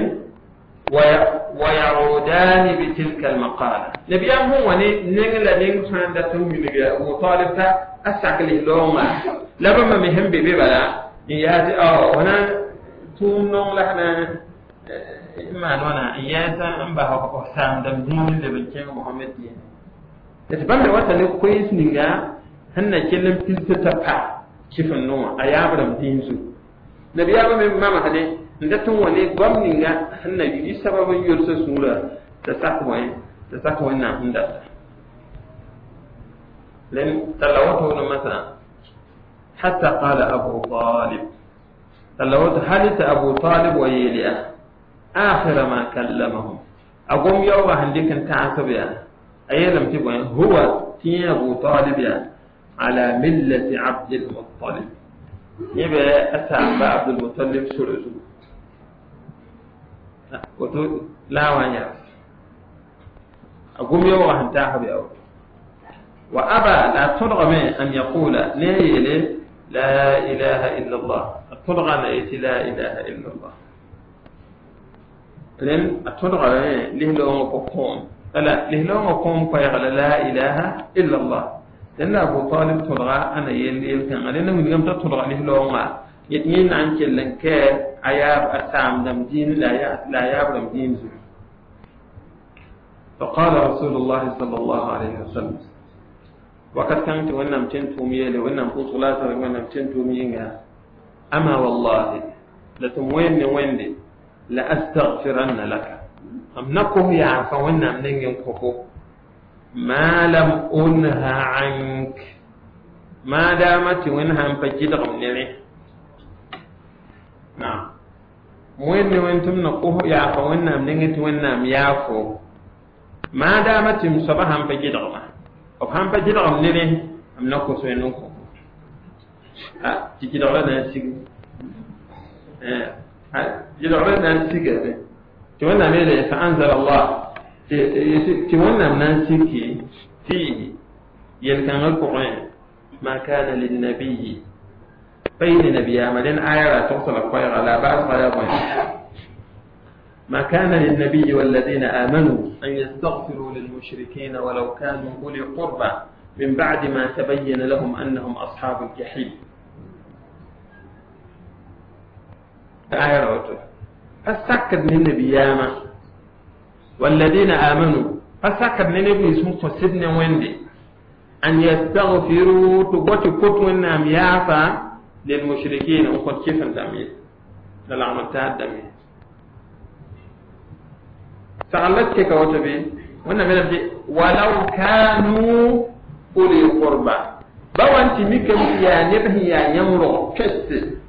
ويعودان بتلك المقالة نبي هو نعلا نعتم دتهم من أبو طالب تا أسكله لوما لبما مهم ببلا ياتي هنا توم نون لهنا ما نونا ياتا أنبه أحسن دم دين لبنكين محمد دين تتبع وقت كويس نيجا هن كلم تلتفع كيف النوع أيابرم دينزو نبي أبا من ماما هني ندتون وني قام نيجا هن يجي سبب يرسل سورة تساكوين نعم ندت لأن تلوته مثلا حتى قال أبو طالب تلوته حدث أبو طالب ويليا آخر ما كلمهم أقوم يوم عندك أنت عصبيا أيلم تبغى هو تي أبو طالب على ملة عبد المطلب يبقى أتى عبد المطلب سورة قلت لا وانيا أقوم يوم أنت عصبيا وأبى لا ترغم أن يقول لا إله إلا الله ترغم لا إله إلا الله لأن ترغم له لون قوم لا لهلون قوم فيغل لا إله إلا الله لأن أبو طالب تلغى أنا يلي كان لأنه من يوم تلغى لهلون يتنين عن كلن كير عياب أسام دم دين لا ياب دم دين زل فقال رسول الله صلى الله عليه وسلم وقد كانت وإنم تنتمي وإنم فصلات وإنم تنتمي أما والله لتموين ويندي لأستغفرن لك أم نكو يعفى ونم نينكو ما لم أنهى عنك ما دامت وينها مفجد غمني نعم وين نقوه يعفى ونم نينت ونم يعفو ما دامت مصبها مفجد غمه وفهم فجد غمني أم نكو سوينكو تجد غمنا نسيق جد غمنا نسيق تولى ميلة فأنزل الله تولى مناسكي فيه يلكن القرآن ما كان للنبي بين نبي عملين آية توصل الخير لا بأس غيرها ما كان للنبي والذين آمنوا أن يستغفروا للمشركين ولو كانوا أولي قربى من بعد ما تبين لهم أنهم أصحاب الجحيم آية روته فسكت من النبيامة والذين آمنوا فسكت من النبي اسمه فسدنا وندي أن يستغفروا تقوتي كتونا ميافا للمشركين وقد كيف الدمير للعملتها الدمير فعلتك كوتبي وانا من الجي ولو كانوا أولي قربى بوانتي ميكم يا نبه يا يمرو كست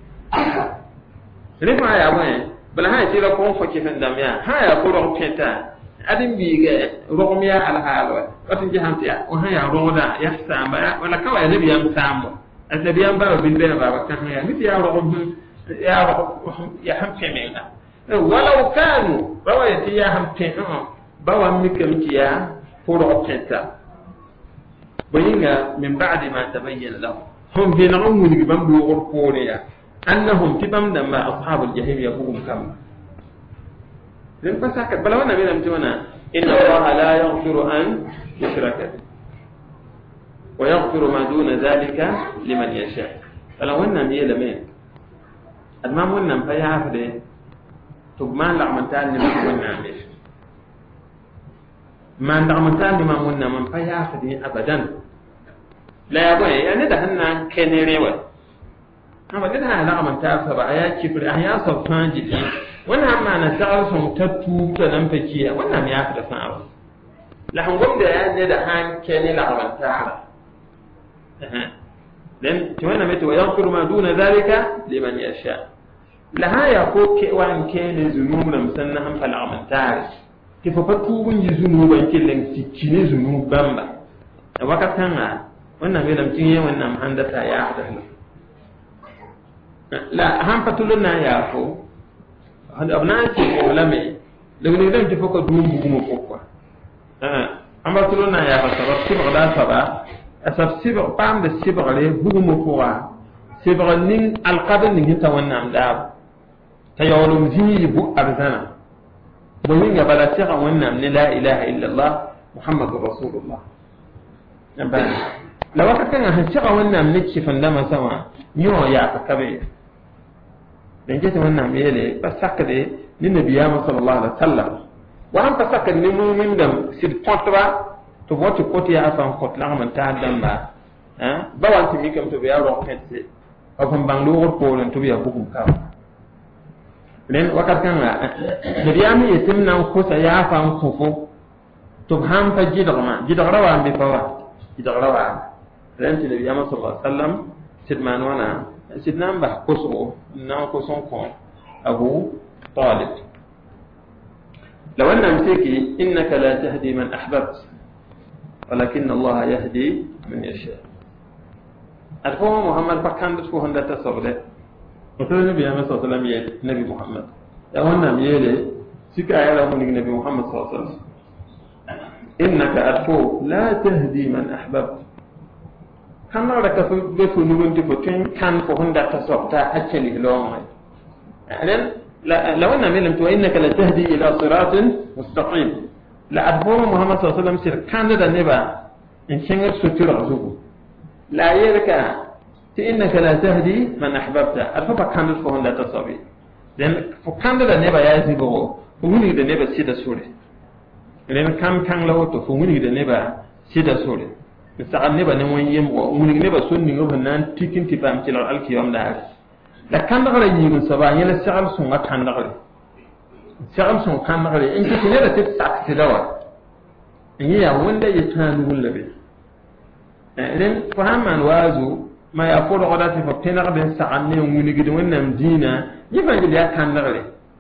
رفع يا وين بل هاي تيلا كون فكيف الدمير هاي قرب كتا أدم بيجا رغميا على حاله وتنجي همتيا وهاي رودا يحسام ولا كوا ينبي يمسام النبي ينبغي بالبين بابا كان هي مثل يا رغم يا هم كمينا ولو كانوا رواية يا هم كنا بوا مكم يا قرب كتا bayinga min ba'di ma tabayyana lahum hum fi na'um ni bam do orporiya annahum tibam da ma ashabul jahim yaqum kam dan pasaka bala wana bilam tiwana inna allaha la yaghfiru an yushraka bihi wa yaghfiru ma duna dhalika liman yasha bala wana ni lame adma wannan fa ya hafde to man la mantan ni wannan ne man da mantan ni man wannan man fa ya hafde abadan la ya boye yani da hannan kenerewa amma da na manta fa ba ya kibri ya safan jiki wannan ma na sa'ar sun tattu da nan fakiya wannan ya fi da sa'a la hangum da ya ne da han kene la manta dan to wannan mai to yaghfiru ma duna zalika liman yasha la haya ko ke wan kene zunubun musanna han fala manta ki fa fatubun yi zunuban killen cikine zunuban ba da wakatan wannan mai lamcin yayin wannan handata ya hada la han patulun na ya ko hada abna ce ko lame daga ne dan tafi ko dumbu kuma kokwa amma patulun na ya fa sabab sibra da saba asab sibra pam da sibra le bugumo kowa sibra nin alqadan nin ta wannan da ta yawlum zi bu arzana domin ga bala sai wannan ne la ilaha illallah muhammadur rasulullah nabana la wakatan han shiga wannan ne kifan da sama yo ya ka kabe dan jeta wannan mele pasaka de ni nabiya sallallahu alaihi wasallam wa han pasaka ni mu'min dam sid potba to wati poti ya afan kot la man ta dan ba ba wanti mi kam to be ya ro petse afan bang lo ko len to be ya bukum ka len wakatan nabiya mi yetim nan ko sa ya afan kofo to han fa jidara wa mi fa jidara wa len ti nabiya sallallahu alaihi wasallam sid man wana سيدنا به كسو نان كسون كون ابو طالب لو ان امسكي انك لا تهدي من احببت ولكن الله يهدي من يشاء الفو محمد فكان دسو هندا تصبله وتو النبي صلى الله عليه وسلم نبي محمد يا وانا ميله سيكا يا من النبي محمد صلى الله عليه وسلم انك الفو لا تهدي من احببت kan la ka fu be fu nugun ti fu tin kan ko honda ta sokta actually long alen la wana milam to innaka la tahdi ila siratin mustaqim la adbu muhammad sallallahu alaihi wasallam sir kan da ne ba in shinga sutura zugo la yerka ti innaka la tahdi man ahbabta alfa kan ko honda ta sobi den fu kan da ne ba ya zigo fu muni da ne ba sida sure len kan lawo to fu muni da ne ba sida sure misal ne ba ne won yem ko mun ne ba sunni ngo nan tikin ti pam ci la alkiyam da la kan da gare yi so ba yela sa'al sun ga kan da gare sa'al sun kan da gare in ki ne da tit sak ti dawa in ya wanda ya tanu wullabe idan fahaman wazu ma ya ko da odati fa tena ga ben sa'an ne mun gidi wannan dina yi fa gidi ya kan da gare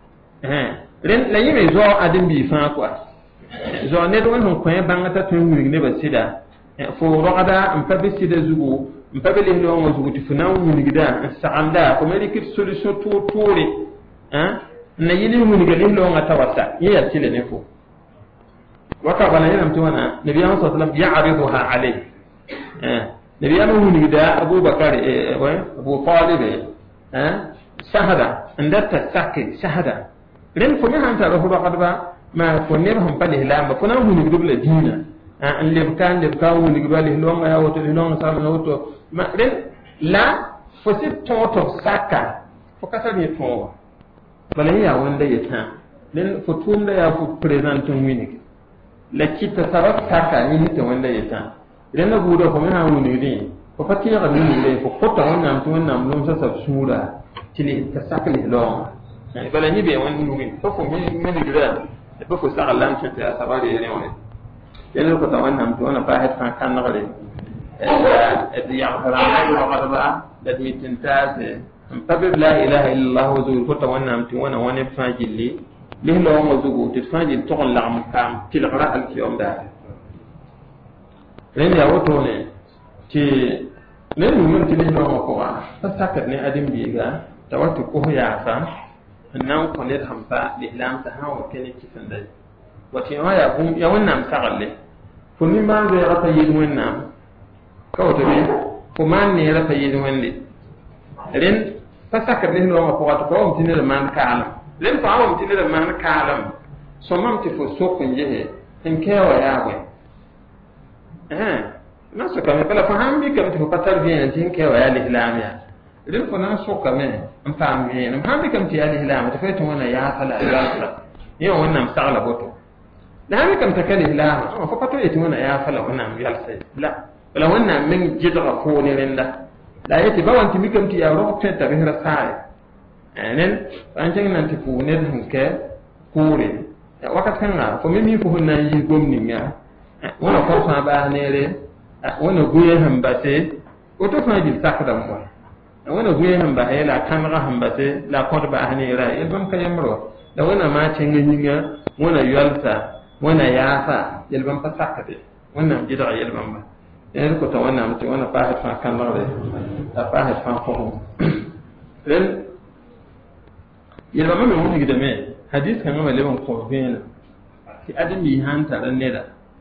ren la yi me zo adin bi fa kwa zo ne do wannan ko bangata tun mun ne ba sida fo rogada en pabisi de zugo en pabeli no ngo zugo tifuna mun gida sa'anda ko meri kit solution to tore na yili mun gida lo nga tawassa ya tile ne fo waka bana yana mtuwana nabi sallallahu alaihi wasallam ya'riduha alayhi nabi mun gida abubakar abu talib shahada andata sakki shahada ren fo mi hanta ro rogada ma ko ne hum pali hilamba ko na mun gida bla dina an lebkan woni gbali longa ya woto longa sa na woto ma ren la fosi toto saka fo kasa ni to bala ya wanda ya ta ren fo tunda ya fo present wini la kita sarat saka ni to wanda ya ta ren na budo ko mena woni ni ko fati ya ni ni fo ko ta wannan to wannan mun sa sura tili ta saka ni longa bala ni be wani wini fo mi gira fo ko sa Allah ta sabari ne wani yelo ko tawanna to na fahid kan nagale ya farana ko qadaba da mitintas tabi la ilaha illa allah zul ko tawanna to wana wani fajili lihlo mo zugo to fajil to la am kam tilqara al kiyom da len ya woto ne ti len mun tilihlo mo ko wa fasakat ne adim biga tawattu ko ya fa nan ko ne hampa lihlam ta hawo kene kifanda wati ma ya wannan sagalle funni ma zai rata yi wannan ka to be ko man ne ra fayi wande ren fasaka ne no ma ko wato ko mutine da man kaalam ren ko awam mutine da man kaalam so mam ti fo so ko nje en kewa ya we na so kame pala fahambi kam ti ko patar bien tin kewa ya lihlamia ren ko na so kame am pam bien am hambi kam ti ya lihlamia to feto wana ya fala ya yo wannan sagla boto da hambi kam takali lihlamia ko pato yeti wana ya fala wannan yalsa la wala wannan min jidra ko ne renda la yeti bawanti mikam ti ya ro tenta be rasai enen an nan ti fu ne hanke kure wakat kan na ko mimi ko hunna yi gomni ya wala ko fa ba ne re wala guye hambate o to fa ji sakda mo wala guye hamba la kamera hambate la ko ba ne ra e don ka yamro da wala ma ce nginya wala yalta wala yafa yelban fa sakade wannan jidra yelban ba en ko to wannan mutum wannan fa fa kan re ta fa fa ko ren yelban me mun gida me hadis kan ma lewan ko vena ti adami hanta ran ne da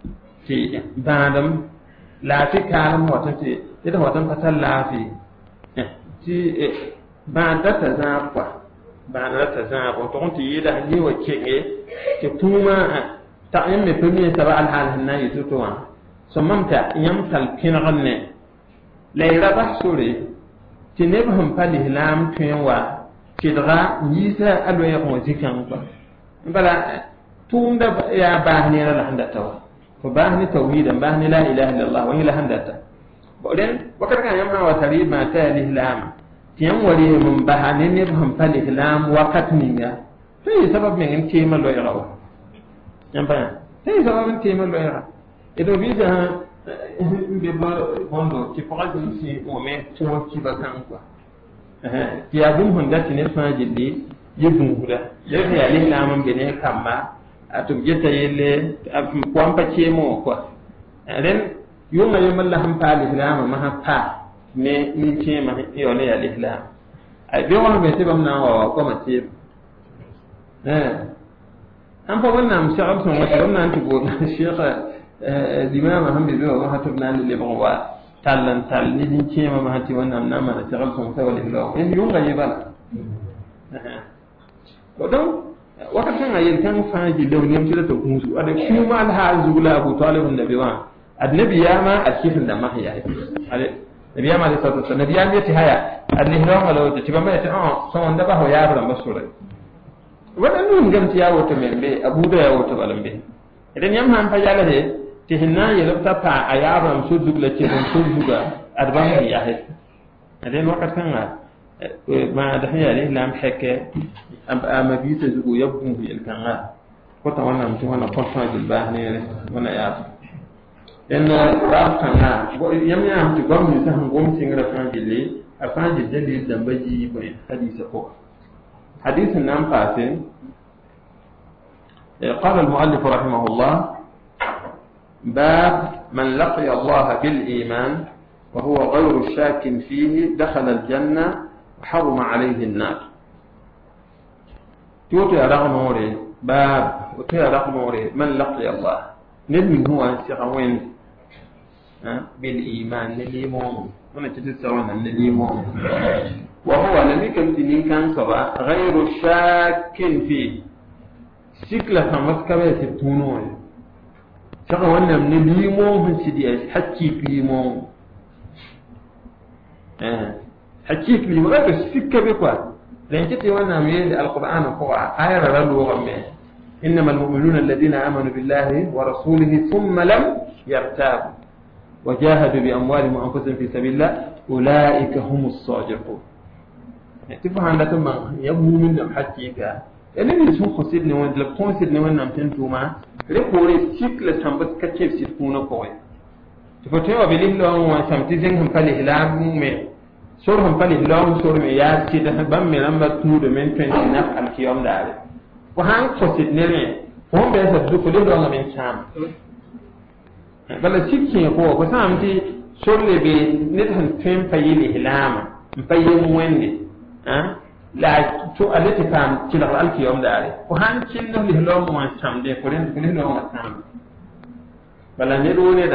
ti badam la fi kalam wata ti ida watan fatan lafi ti badata zakwa badata zakwa to ti yida ni wa kenge ti kuma ta yin me pemi saba al hal hanna yituwa somamta yam tal kinranne layra bahsuri ti ne bahum pali hilam twenwa tidra yisa aloya ko zikan ba bala tunda ya bahni la handata ko bahni tauhidan bahni la ilaha illallah wa ila handata boden wakata kan yamma wa tariba ta lihlam tiyan wali mun bahani ne bahum pali hilam wakat ninga sai sabab men tema lo yaraw yamba sai sabab men tema lo yaraw edo biza be bondo ki faqad si o me to ki bakan quoi ti abun honda tine fa jilli yebun huda yebe ya lihla man bene kamma atum jeta yelle afum kwampa chemo quoi ren yuma yumalla ham pa lihla ma ha pa me ni chema yole ya lihla ay be wona be tebam na wa ko ma chim am fa wannan shagab son wata wannan tibo sheikh dimama ham be wa hatubna li bawa tallan tal ni din cema ma hati wannan nama da tagal sun sai wal ilaw in yunga yibala ko don wakatan ayin kan faji da wani amshi da to kunsu ada kuma al hazula abu talib annabi wa annabi ya ma akifin da mahya ale nabi ya ma da sautu nabi ya ne ti haya al-ihram wala wata tiba mai ta so wanda ba ho ya bar masura wadannan gamti ya wata membe abu da ya wata balambe idan yamma an fa yala he ti hinna yelta pa ayabam su dugla ci don su duga adban ya he aden wakat kan ma da hiya ne lam heke amma bi ta zugo yabun bi kan ko ta wannan mutum wannan kwafa jilba ne wannan ya en ra kan yam ya mutu gwamnati ta hangom singra kan jille a kan jille da baji bai hadisi ko hadisin nan fasin قال المؤلف رحمه الله باب من لقي الله بالإيمان وهو غير شاك فيه دخل الجنة وحرم عليه النار توتي رغموري باب وتي رغموري من لقي الله نبي هو سيغوين بالإيمان لليمون هنا تتسرون لليمون وهو نبي كمتنين كان صبا غير شاك فيه سيكلا فمسكبه تتونون saka wannan ne limon hun sidi hakki limon hakki limon ga sikka be kwa dan kiti wannan me da alquran ko ayar ralu gamme innamal mu'minuna alladhina amanu billahi wa rasulihi thumma lam yartabu wajahadu bi amwalihim wa anfusihim fi sabilillah ulaika humus sadiqun tifahan da kuma ya mu'min da hakki ka ene sun khosid ne wanda la konsid ne wannan tentuma rekore cycle sambat kace sit kuna ko to foto wa bilin lo wa samti zeng ham pali hilam me sor ham pali hilam sor me ya ci da bam me lamba tu de men 29 al kiyam dare ko han khosid ne ne ko be sa du ko do ngamen cham bala cikki ko samti sor le be ne tan tem payili hilama mpayin wende la to alati kam ci la alki yom dare ko han cinno li lo mo samde ko ren ko lo mo sam bala ne do ne da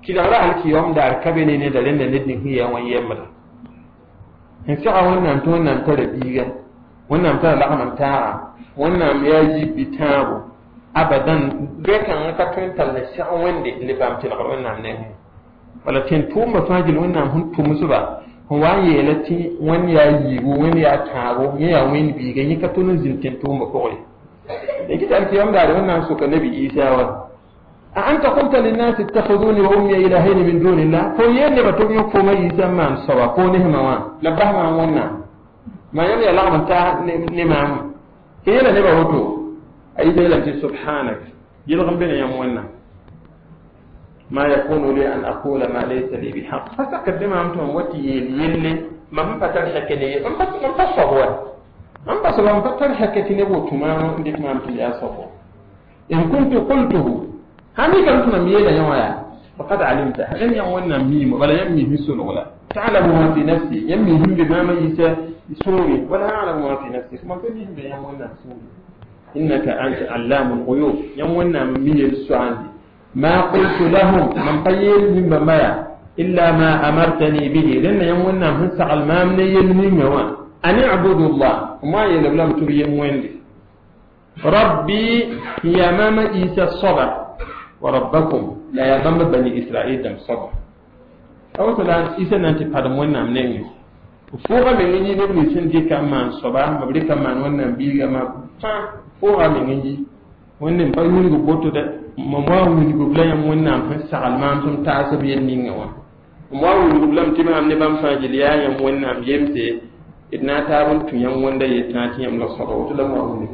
kidara halki yom dar kabene ne da lenda nedin hiya wan yemra in sa wannan to wannan tare biga wannan tare laqman ta wannan yaji bitabo abadan be kan ka tun talle sha wande le bam tin wannan ne wala tin tuma fajil wannan hun tumu ba waye lati wani yayi wani ya taro ya wani biga yi ka tunun zintin tuma ko da kitan kiyam da wannan su ka nabi Isa wa أنت قلت للناس اتخذوني وأمي إلهين من دون الله فوين بتوم يوم ما يسمى سوا كونه ما لبه ما ونا ما يوم يلا من تا نمام كيلا نبى هو أي ذلك سبحانك يلغم بين يوم ونا ما يكون لي أن أقول ما ليس لي بحق فسكت ما أنتم وتي يلي ما هم فتر حكني ما تصور ما تصور ما فتر حكتني بوت ما عندك ما أنتم يا صفو إن كنت قلته هني كان كنا ميلا يوميا فقد علمت لم يومنا ميم ولا يمي مسون ولا تعلم ما في نفسي يمي هم بما يسا سوري ولا أعلم ما في نفسي ما تنيه بيومنا سوري إنك أنت علام الغيوب يومنا ميل السعاد ما قلت لهم من قيل من بمايا إلا ما أمرتني به لأن يومنا هنسع المام نيل يوان أن اعبدوا الله وما يلم تبي يومين ربي هي ماما إيسا الصبر وربكم لا يضم بني إسرائيل دم صبر أو تلان إيسا نانتي بادم ونام نينيو فوغا من ينجي نبني سندي كمان صبر مبري كمان ونام بيغا ما فوغا من ينجي ونام بلون غبوتو دا ممواو من غبلا يم ونام فسع المام ثم تعصب ينين وان ممواو من غبلا متمام نبام فاجليا يم ونام يمسي إدنا تارون تنيم وندا يتناتي يم لصبر وتلم وانوني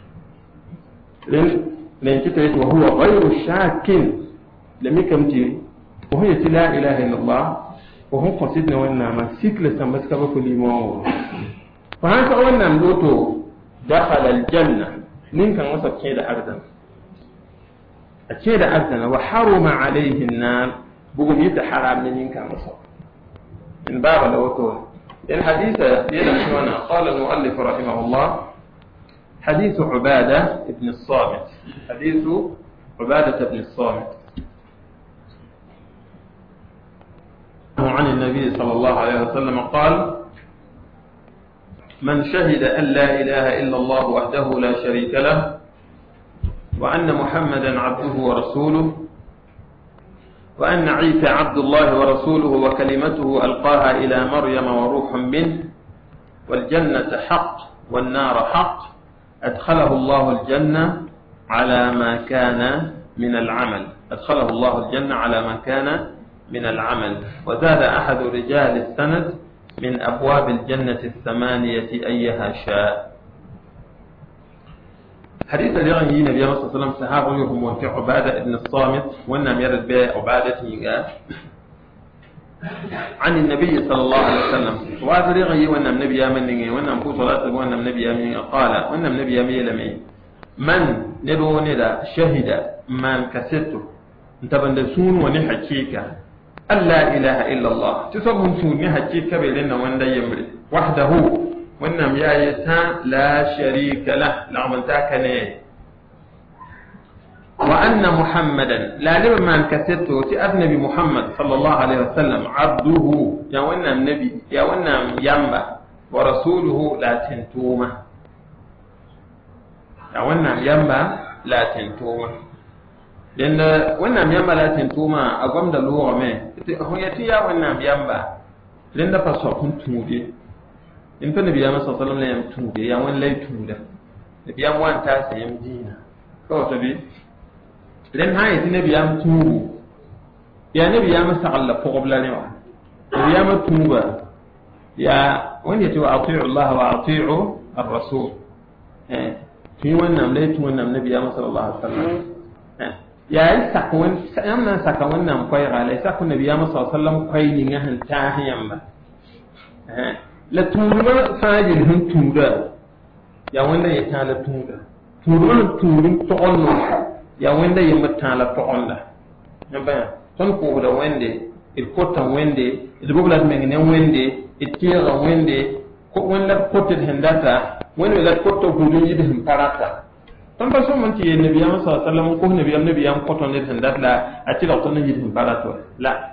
لأن كتبت وهو غير شاك لم يكمتي وهي لا إله إلا الله وهو قصدنا وإنما سيكل سمسك بكل يوم فهذا أولنا ملوتو دخل الجنة من كان وصف كيد أرضا كيد أرضا وحرم عليه النار بقوم يتحرم من كان وصف من باب الوتو الحديث يدعونا قال المؤلف رحمه الله حديث عبادة بن الصامت حديث عبادة بن الصامت عن النبي صلى الله عليه وسلم قال من شهد أن لا إله إلا الله وحده لا شريك له وأن محمدا عبده ورسوله وأن عيسى عبد الله ورسوله وكلمته ألقاها إلى مريم وروح منه والجنة حق والنار حق أدخله الله الجنة على ما كان من العمل أدخله الله الجنة على ما كان من العمل وزاد أحد رجال السند من أبواب الجنة الثمانية أيها شاء حديث اليغني النبي صلى الله عليه وسلم صحابه يهم وفي عبادة بن الصامت وأنهم يرد به عبادته عن النبي صلى الله عليه وسلم وهذا يغني وأنهم نبي يامنه وأنهم فوت صلاة وأنهم نبي يامنه قال وأنهم نبي يامنه من ندو ندى شهد من كسته انت بندسون ونحكيك أن لا إله إلا الله تصبهم سون نحكيك بلنا وأن يمري وحده وأنهم يايتا لا شريك له لعمل تاكني وأن محمدا لا نبي من كسته تأبنبي محمد صلى الله عليه وسلم عبده يا وأنهم نبي يا وأنهم ينبى ورسوله لا تنتومه a wannan yamba latin tuma dan wannan yamba latin tuma a gwamda loro me hoyati ya wannan yamba dan da fa so kun tude in fa nabi sallallahu alaihi wasallam ya tude ya wan lai tuda da biyan wan ta sayan dina ko to bi dan hayi nabi ya tubu ya nabi ya masa Allah ko qabla ne wa ya matuba ya wani ya ce wa ati'u Allah wa ati'u ar-rasul في wannan laifin wannan nabi ya sallallahu alaihi wasallam ya yi sakon nan saka wannan kwai gale sakon nabi ya sallallahu alaihi wasallam kwai ni ya hanta hayan ba la tunga fajil hun tunga ya wanda ya tala tunga turun turin to onno ya wanda ya mutala to onda ba ton ko da wende il kotan wende il bubla mengne wende il tira wende ko wanda kotin hendata wani da kotto gudun yi da parata ton pa so mon ti nabi sallallahu alaihi wasallam ko nabi am ko ton ne tandat la ati la ton ne yidin barato la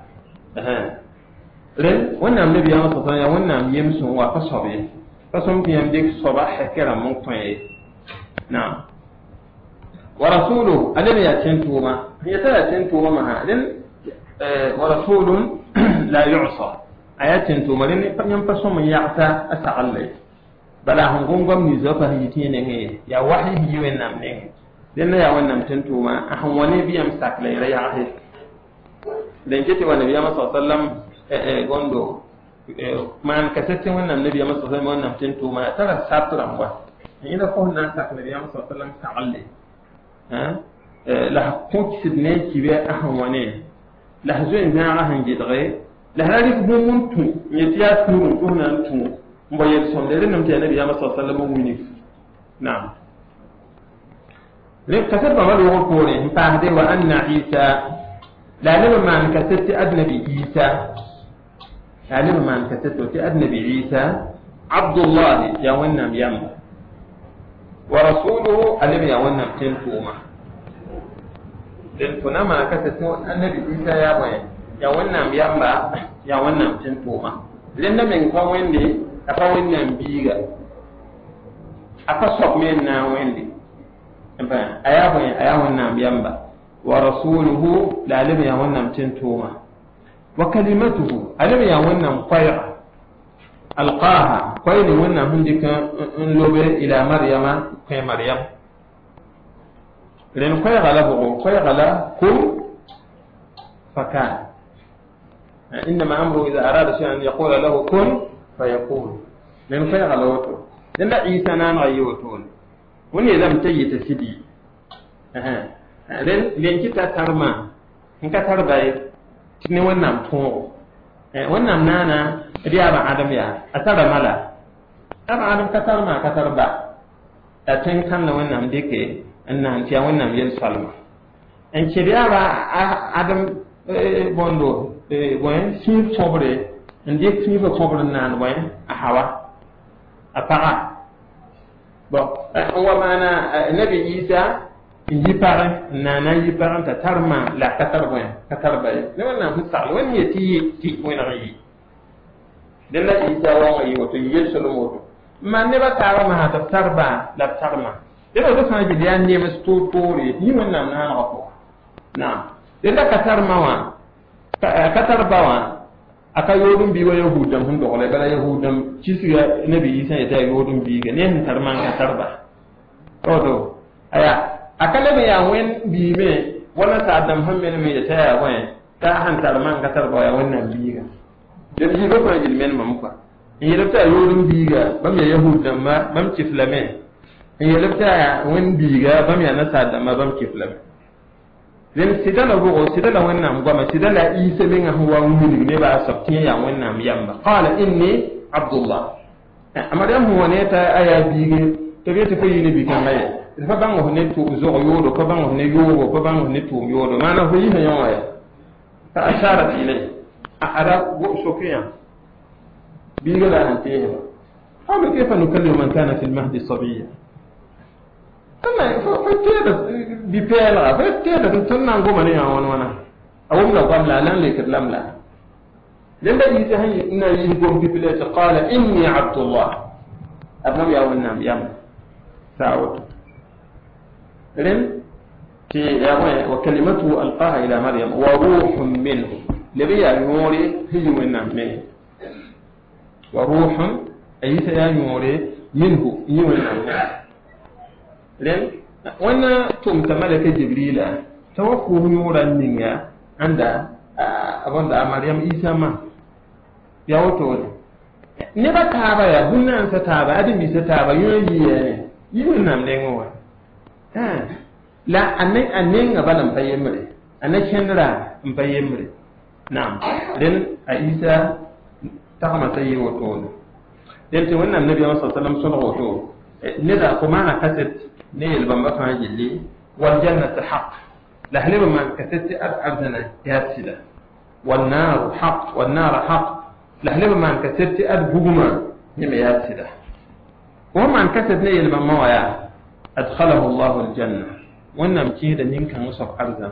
ren wannan nabi sallallahu alaihi wasallam wannan yem sun wa fa sobe fa som ti yam dik soba hakera mon ton e na wa rasuluhu alladhi yatintuma ya tara tintuma ma hadin wa rasulun la yu'sa ayatin to mare ne fanyan fa so mun yaqta asaqalle bala han gongom ni zo fa yiti ne he ya wahi yiwen nam ne den ya wannan tinto ma han wani biyam sakle ra ya he den kete wa nabi sallallahu alaihi wasallam gondo man kasatin wannan nabi sallallahu alaihi wasallam wannan tinto ma tara satran wa ina ko nan sakle nabi sallallahu alaihi wasallam saqalle la hakku sidne kibe han wani la zo ina han jidre la hali ko muntu yetiya turu ko nan tu mboyel son le renam te nabi sallallahu alaihi wasallam wini na'am le kasar ba wala ko ko ne pa hade wa anna isa la lama man kasati adnabi isa la lama man kasati adnabi isa abdullah ya wannan yam wa rasuluhu alladhi ya wannan tentuma den tunama kasati annabi isa ya bayan ya wannan yamba ya wannan tentuma lenna men ko wende aka wannan biga aka sok men na wende ba aya wannan yamba wa rasuluhu la alim ya wannan tentuma wa kalimatuhu alim ya wannan qayra alqaha qayni wannan hundika in lobe ila maryama kay maryam len qayra la bu qayra la kum fakan إنما أمره إذا أراد شيئا أن يقول له كن فيكون لأنه خير على وطول لأن عيسى نان غيوتون وني لم تجي تسدي لأن كتا ترمى إنك تربى تني ونام تون ونام نانا ريابا عدم يا أترى ملا أبا عدم كتربى أتن كان ونام ديكي أنها أنت ونام ينسلم أن ريابا عدم bondo boy sin fobre ndek sin ko fobre nan boy hawa apara bon wa mana nabi isa yi pare nana yi pare ta tarma la katarba ne wannan musal wani yati ti wani rayi dan la isa wa yi wato yi solomo man ne ba tara ma ta tarba la tarma dole da sanin bidiyan ne mas to tore ni wannan nan ko na da katar bawa aka yodun biwa yahudan hun do le bala yahudan cisiga nabi isa ya ta yodun biga ne hin tarman katar ba to aya akala me ya wen bibe wala ta adam hamme me ya ta ya wen ta han tarman katar ba ya wannan biga dan ji ba fa jilmen mam fa in ya ta yodun biga bam ya yahudan ma bam ciflame in ya ta wen biga bam ya nasa da ma bam ciflame len sidala go sidala wannan goma sidala isa min huwa wuni ne ba sabtiya ya wannan yamba qala inni abdullah amadam huwa ne ta aya bige to be ta fayi ne bigan mai fa ban ho ne to zo yodo ko ban ho ne yodo ko ban ho ne to yodo mana ho yi ne yawa ta ashara ilai ara go sofiya biga da ante ha ba kaifa nukallimu man kana fil mahdi sabiyya فتيدا بيبيلا فتيدا تنان غوماني يا وانا او لا قام لا لن لك لملا لن يجي هي ان يجيكم بيبيلا قال اني عبد الله ابنم يا ونام يا ساوت لن في يا وكلمته القاها الى مريم وروح منه لبي يوري هي ونام منه وروح اي سيوري منه يونام len wannan tumta malaka jibrila tawakku yuran ninga anda abanda maryam isa ma ya wato ne ba ta ba ya hunnan sa ta ba adin bisa ta ba yoyi ne yin nan lengo la annen ga balan fayyemre annen shendra fayyemre na'am den a isa ta kama sai wato den te wannan nabi sallallahu alaihi wasallam sallallahu ne da kuma na kaset ne yalban ba fa jilli wal jannatu haqq la halima man kasati abdana yasila wan nar haqq la halima man kasati buguma ne me yasila ko man kasat ne yalban mawaya adkhalahu Allahu aljanna wannan ki da ninkan usaf arzan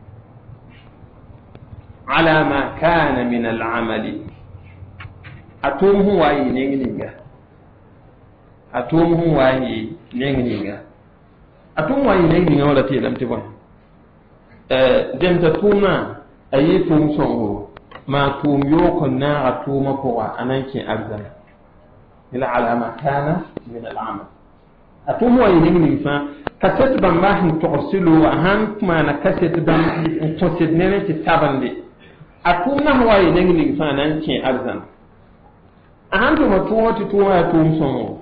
ala ma kana min al'amali atum huwa yinga atum huwa yinga atum wa yinga wala ti lam tibon dem ta tuma ayi tum songo ma tum yo ko na atuma ko anan ki arzan ila ala ma kana min al'amal atum wa yinga fa kaset ban ma hin torsilu han kuma na kaset ban to sidnene ti tabande atum na wa yinga fa nan ki arzan ahan to matuwa ti tuwa tum songo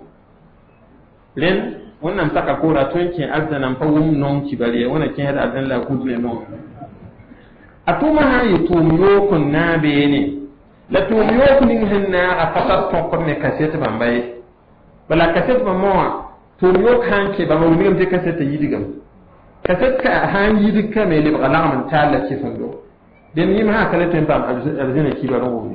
len wannan saka kora tonkin arzanan fa wum non kibare wannan kin hada azan la kudle non atuma hayi tumiyo kun na bene la tumiyo kun hinna afata to kon ne kaset bambaye bala kaset bamwa tumiyo kan ke ba mu ngam te kaset yi digam kaset ka han yi dikka me le bala man tala ki fando den yi ma kala tem pam arzina kibaro wo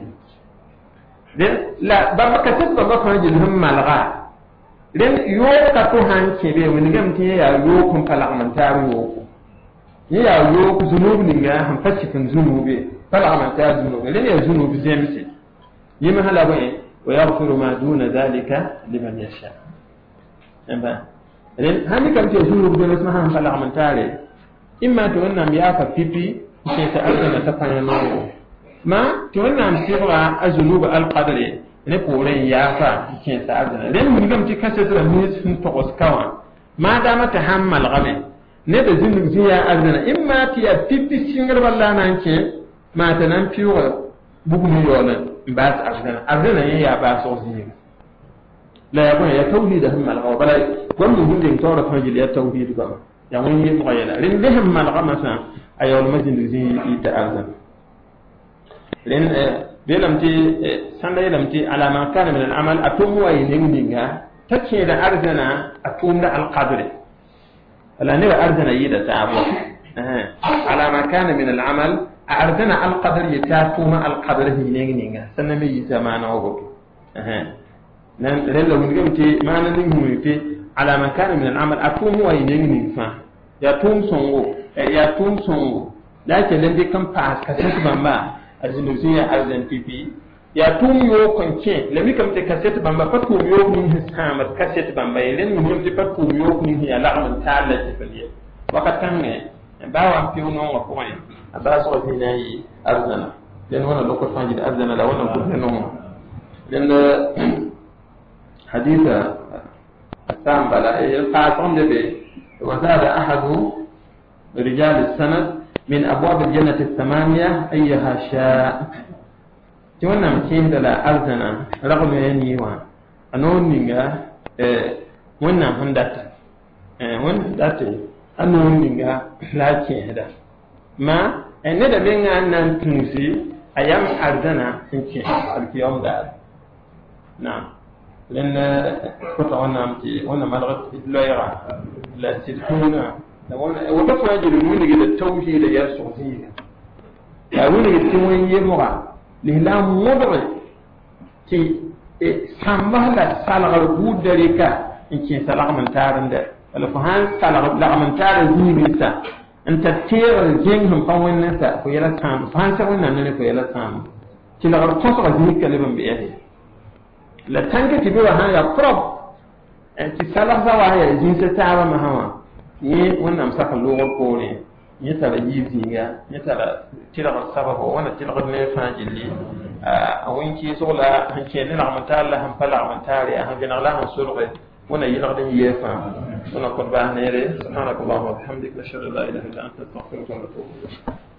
den la ba kaset ba fa jil hum malga den yo ka to han ke be wani gam te ya yo kun parlamentario yo ya yo ku zunubi ninga han fashi kun zunubi parlamentario zunubi den ya zunubi zemti yima hala bai wa yaghfiru ma duna zalika liman yasha amba den han kam te zunubi den sama han parlamentario imma to wannan ya fa pipi ke ta alƙana ta fanya no ma to wannan sirra aznubi alqadari ne poren ya fa ke ta azna den mun gam ti kace da ne sun to oskawa ma da mata hammal game ne da zinin ziya azna imma ti ya pipi singar walla nan ke ma ta nan fiwo bugu mi yola ba ta azna ya ba so ziya la ya kun ya tauhid hammal gaw bala gwamnu hundin tawra fajil ya tauhid ba ya mun yi qayala rin da hammal gamasa ayol majin ziya ta azna rin belamti sanda yelamti ala ma kana min al-amal atum wa yinga take da arzana atum da al-qadr ala ne arzana yida tabo ala ma kana min al-amal arzana al-qadr yatatuma al-qadr yinga sanna mi yitama ogo nan rella wongamti mana ning humite ala ma kana min al-amal atum wa yinga fa ya tum songo la ke lende kam pas ka bamba azinuziya arzan pipi ya tum yo konke le mi kam te cassette bamba pat ko yo ni hisamat cassette bamba len mi hum te pat ko yo ni ya la'am ta'ala te faliye wakat kan ne ba wa fi no ko point aba so dinayi arzana len wana loko fanji arzana la wana ko no len haditha atambala el qatam de be wa zada ahadu rijal as-sanad من أبواب الجنة الثمانية أيها شاء تونا مكين دلا أرزنا رغم ينيوا أنون نيجا ونا هندات هندات أنون نيجا لا كيهدا ما ندا بينا أن تنسي أيام أرزنا إنكي اليوم دار نعم لأن كنت وانا ملغت لا يرى لا تدخلنا وبفا يجرمون إلى التوحيد يا سعودية يقولون التوحيد يمغى لهلا مضغي كي سامه لا سالغ الغود داريكا إنكي سالغ من تارن دار الفهان سالغ من تارن زيبسا أنت تير الجنهم قوين نسا فيلا سام فهان سوينا نلي فيلا سام كي لغر تصغ زيكا لبن بيهي لا تنكي تبيوها هاي أقرب أنت سالغ زواهي جنسة تعالى مهوا ni wannan saka logor ko ne ya tara yizinga ya tara tira sababu wannan tira ne fajili a wanki sola hanke ne na mata Allah han fala man tare han gina Allah han sulge wannan yi nagdan yefa wannan ko ba ne re subhanakallahumma wa bihamdika ashhadu an la ilaha illa anta astaghfiruka wa atubu ilayk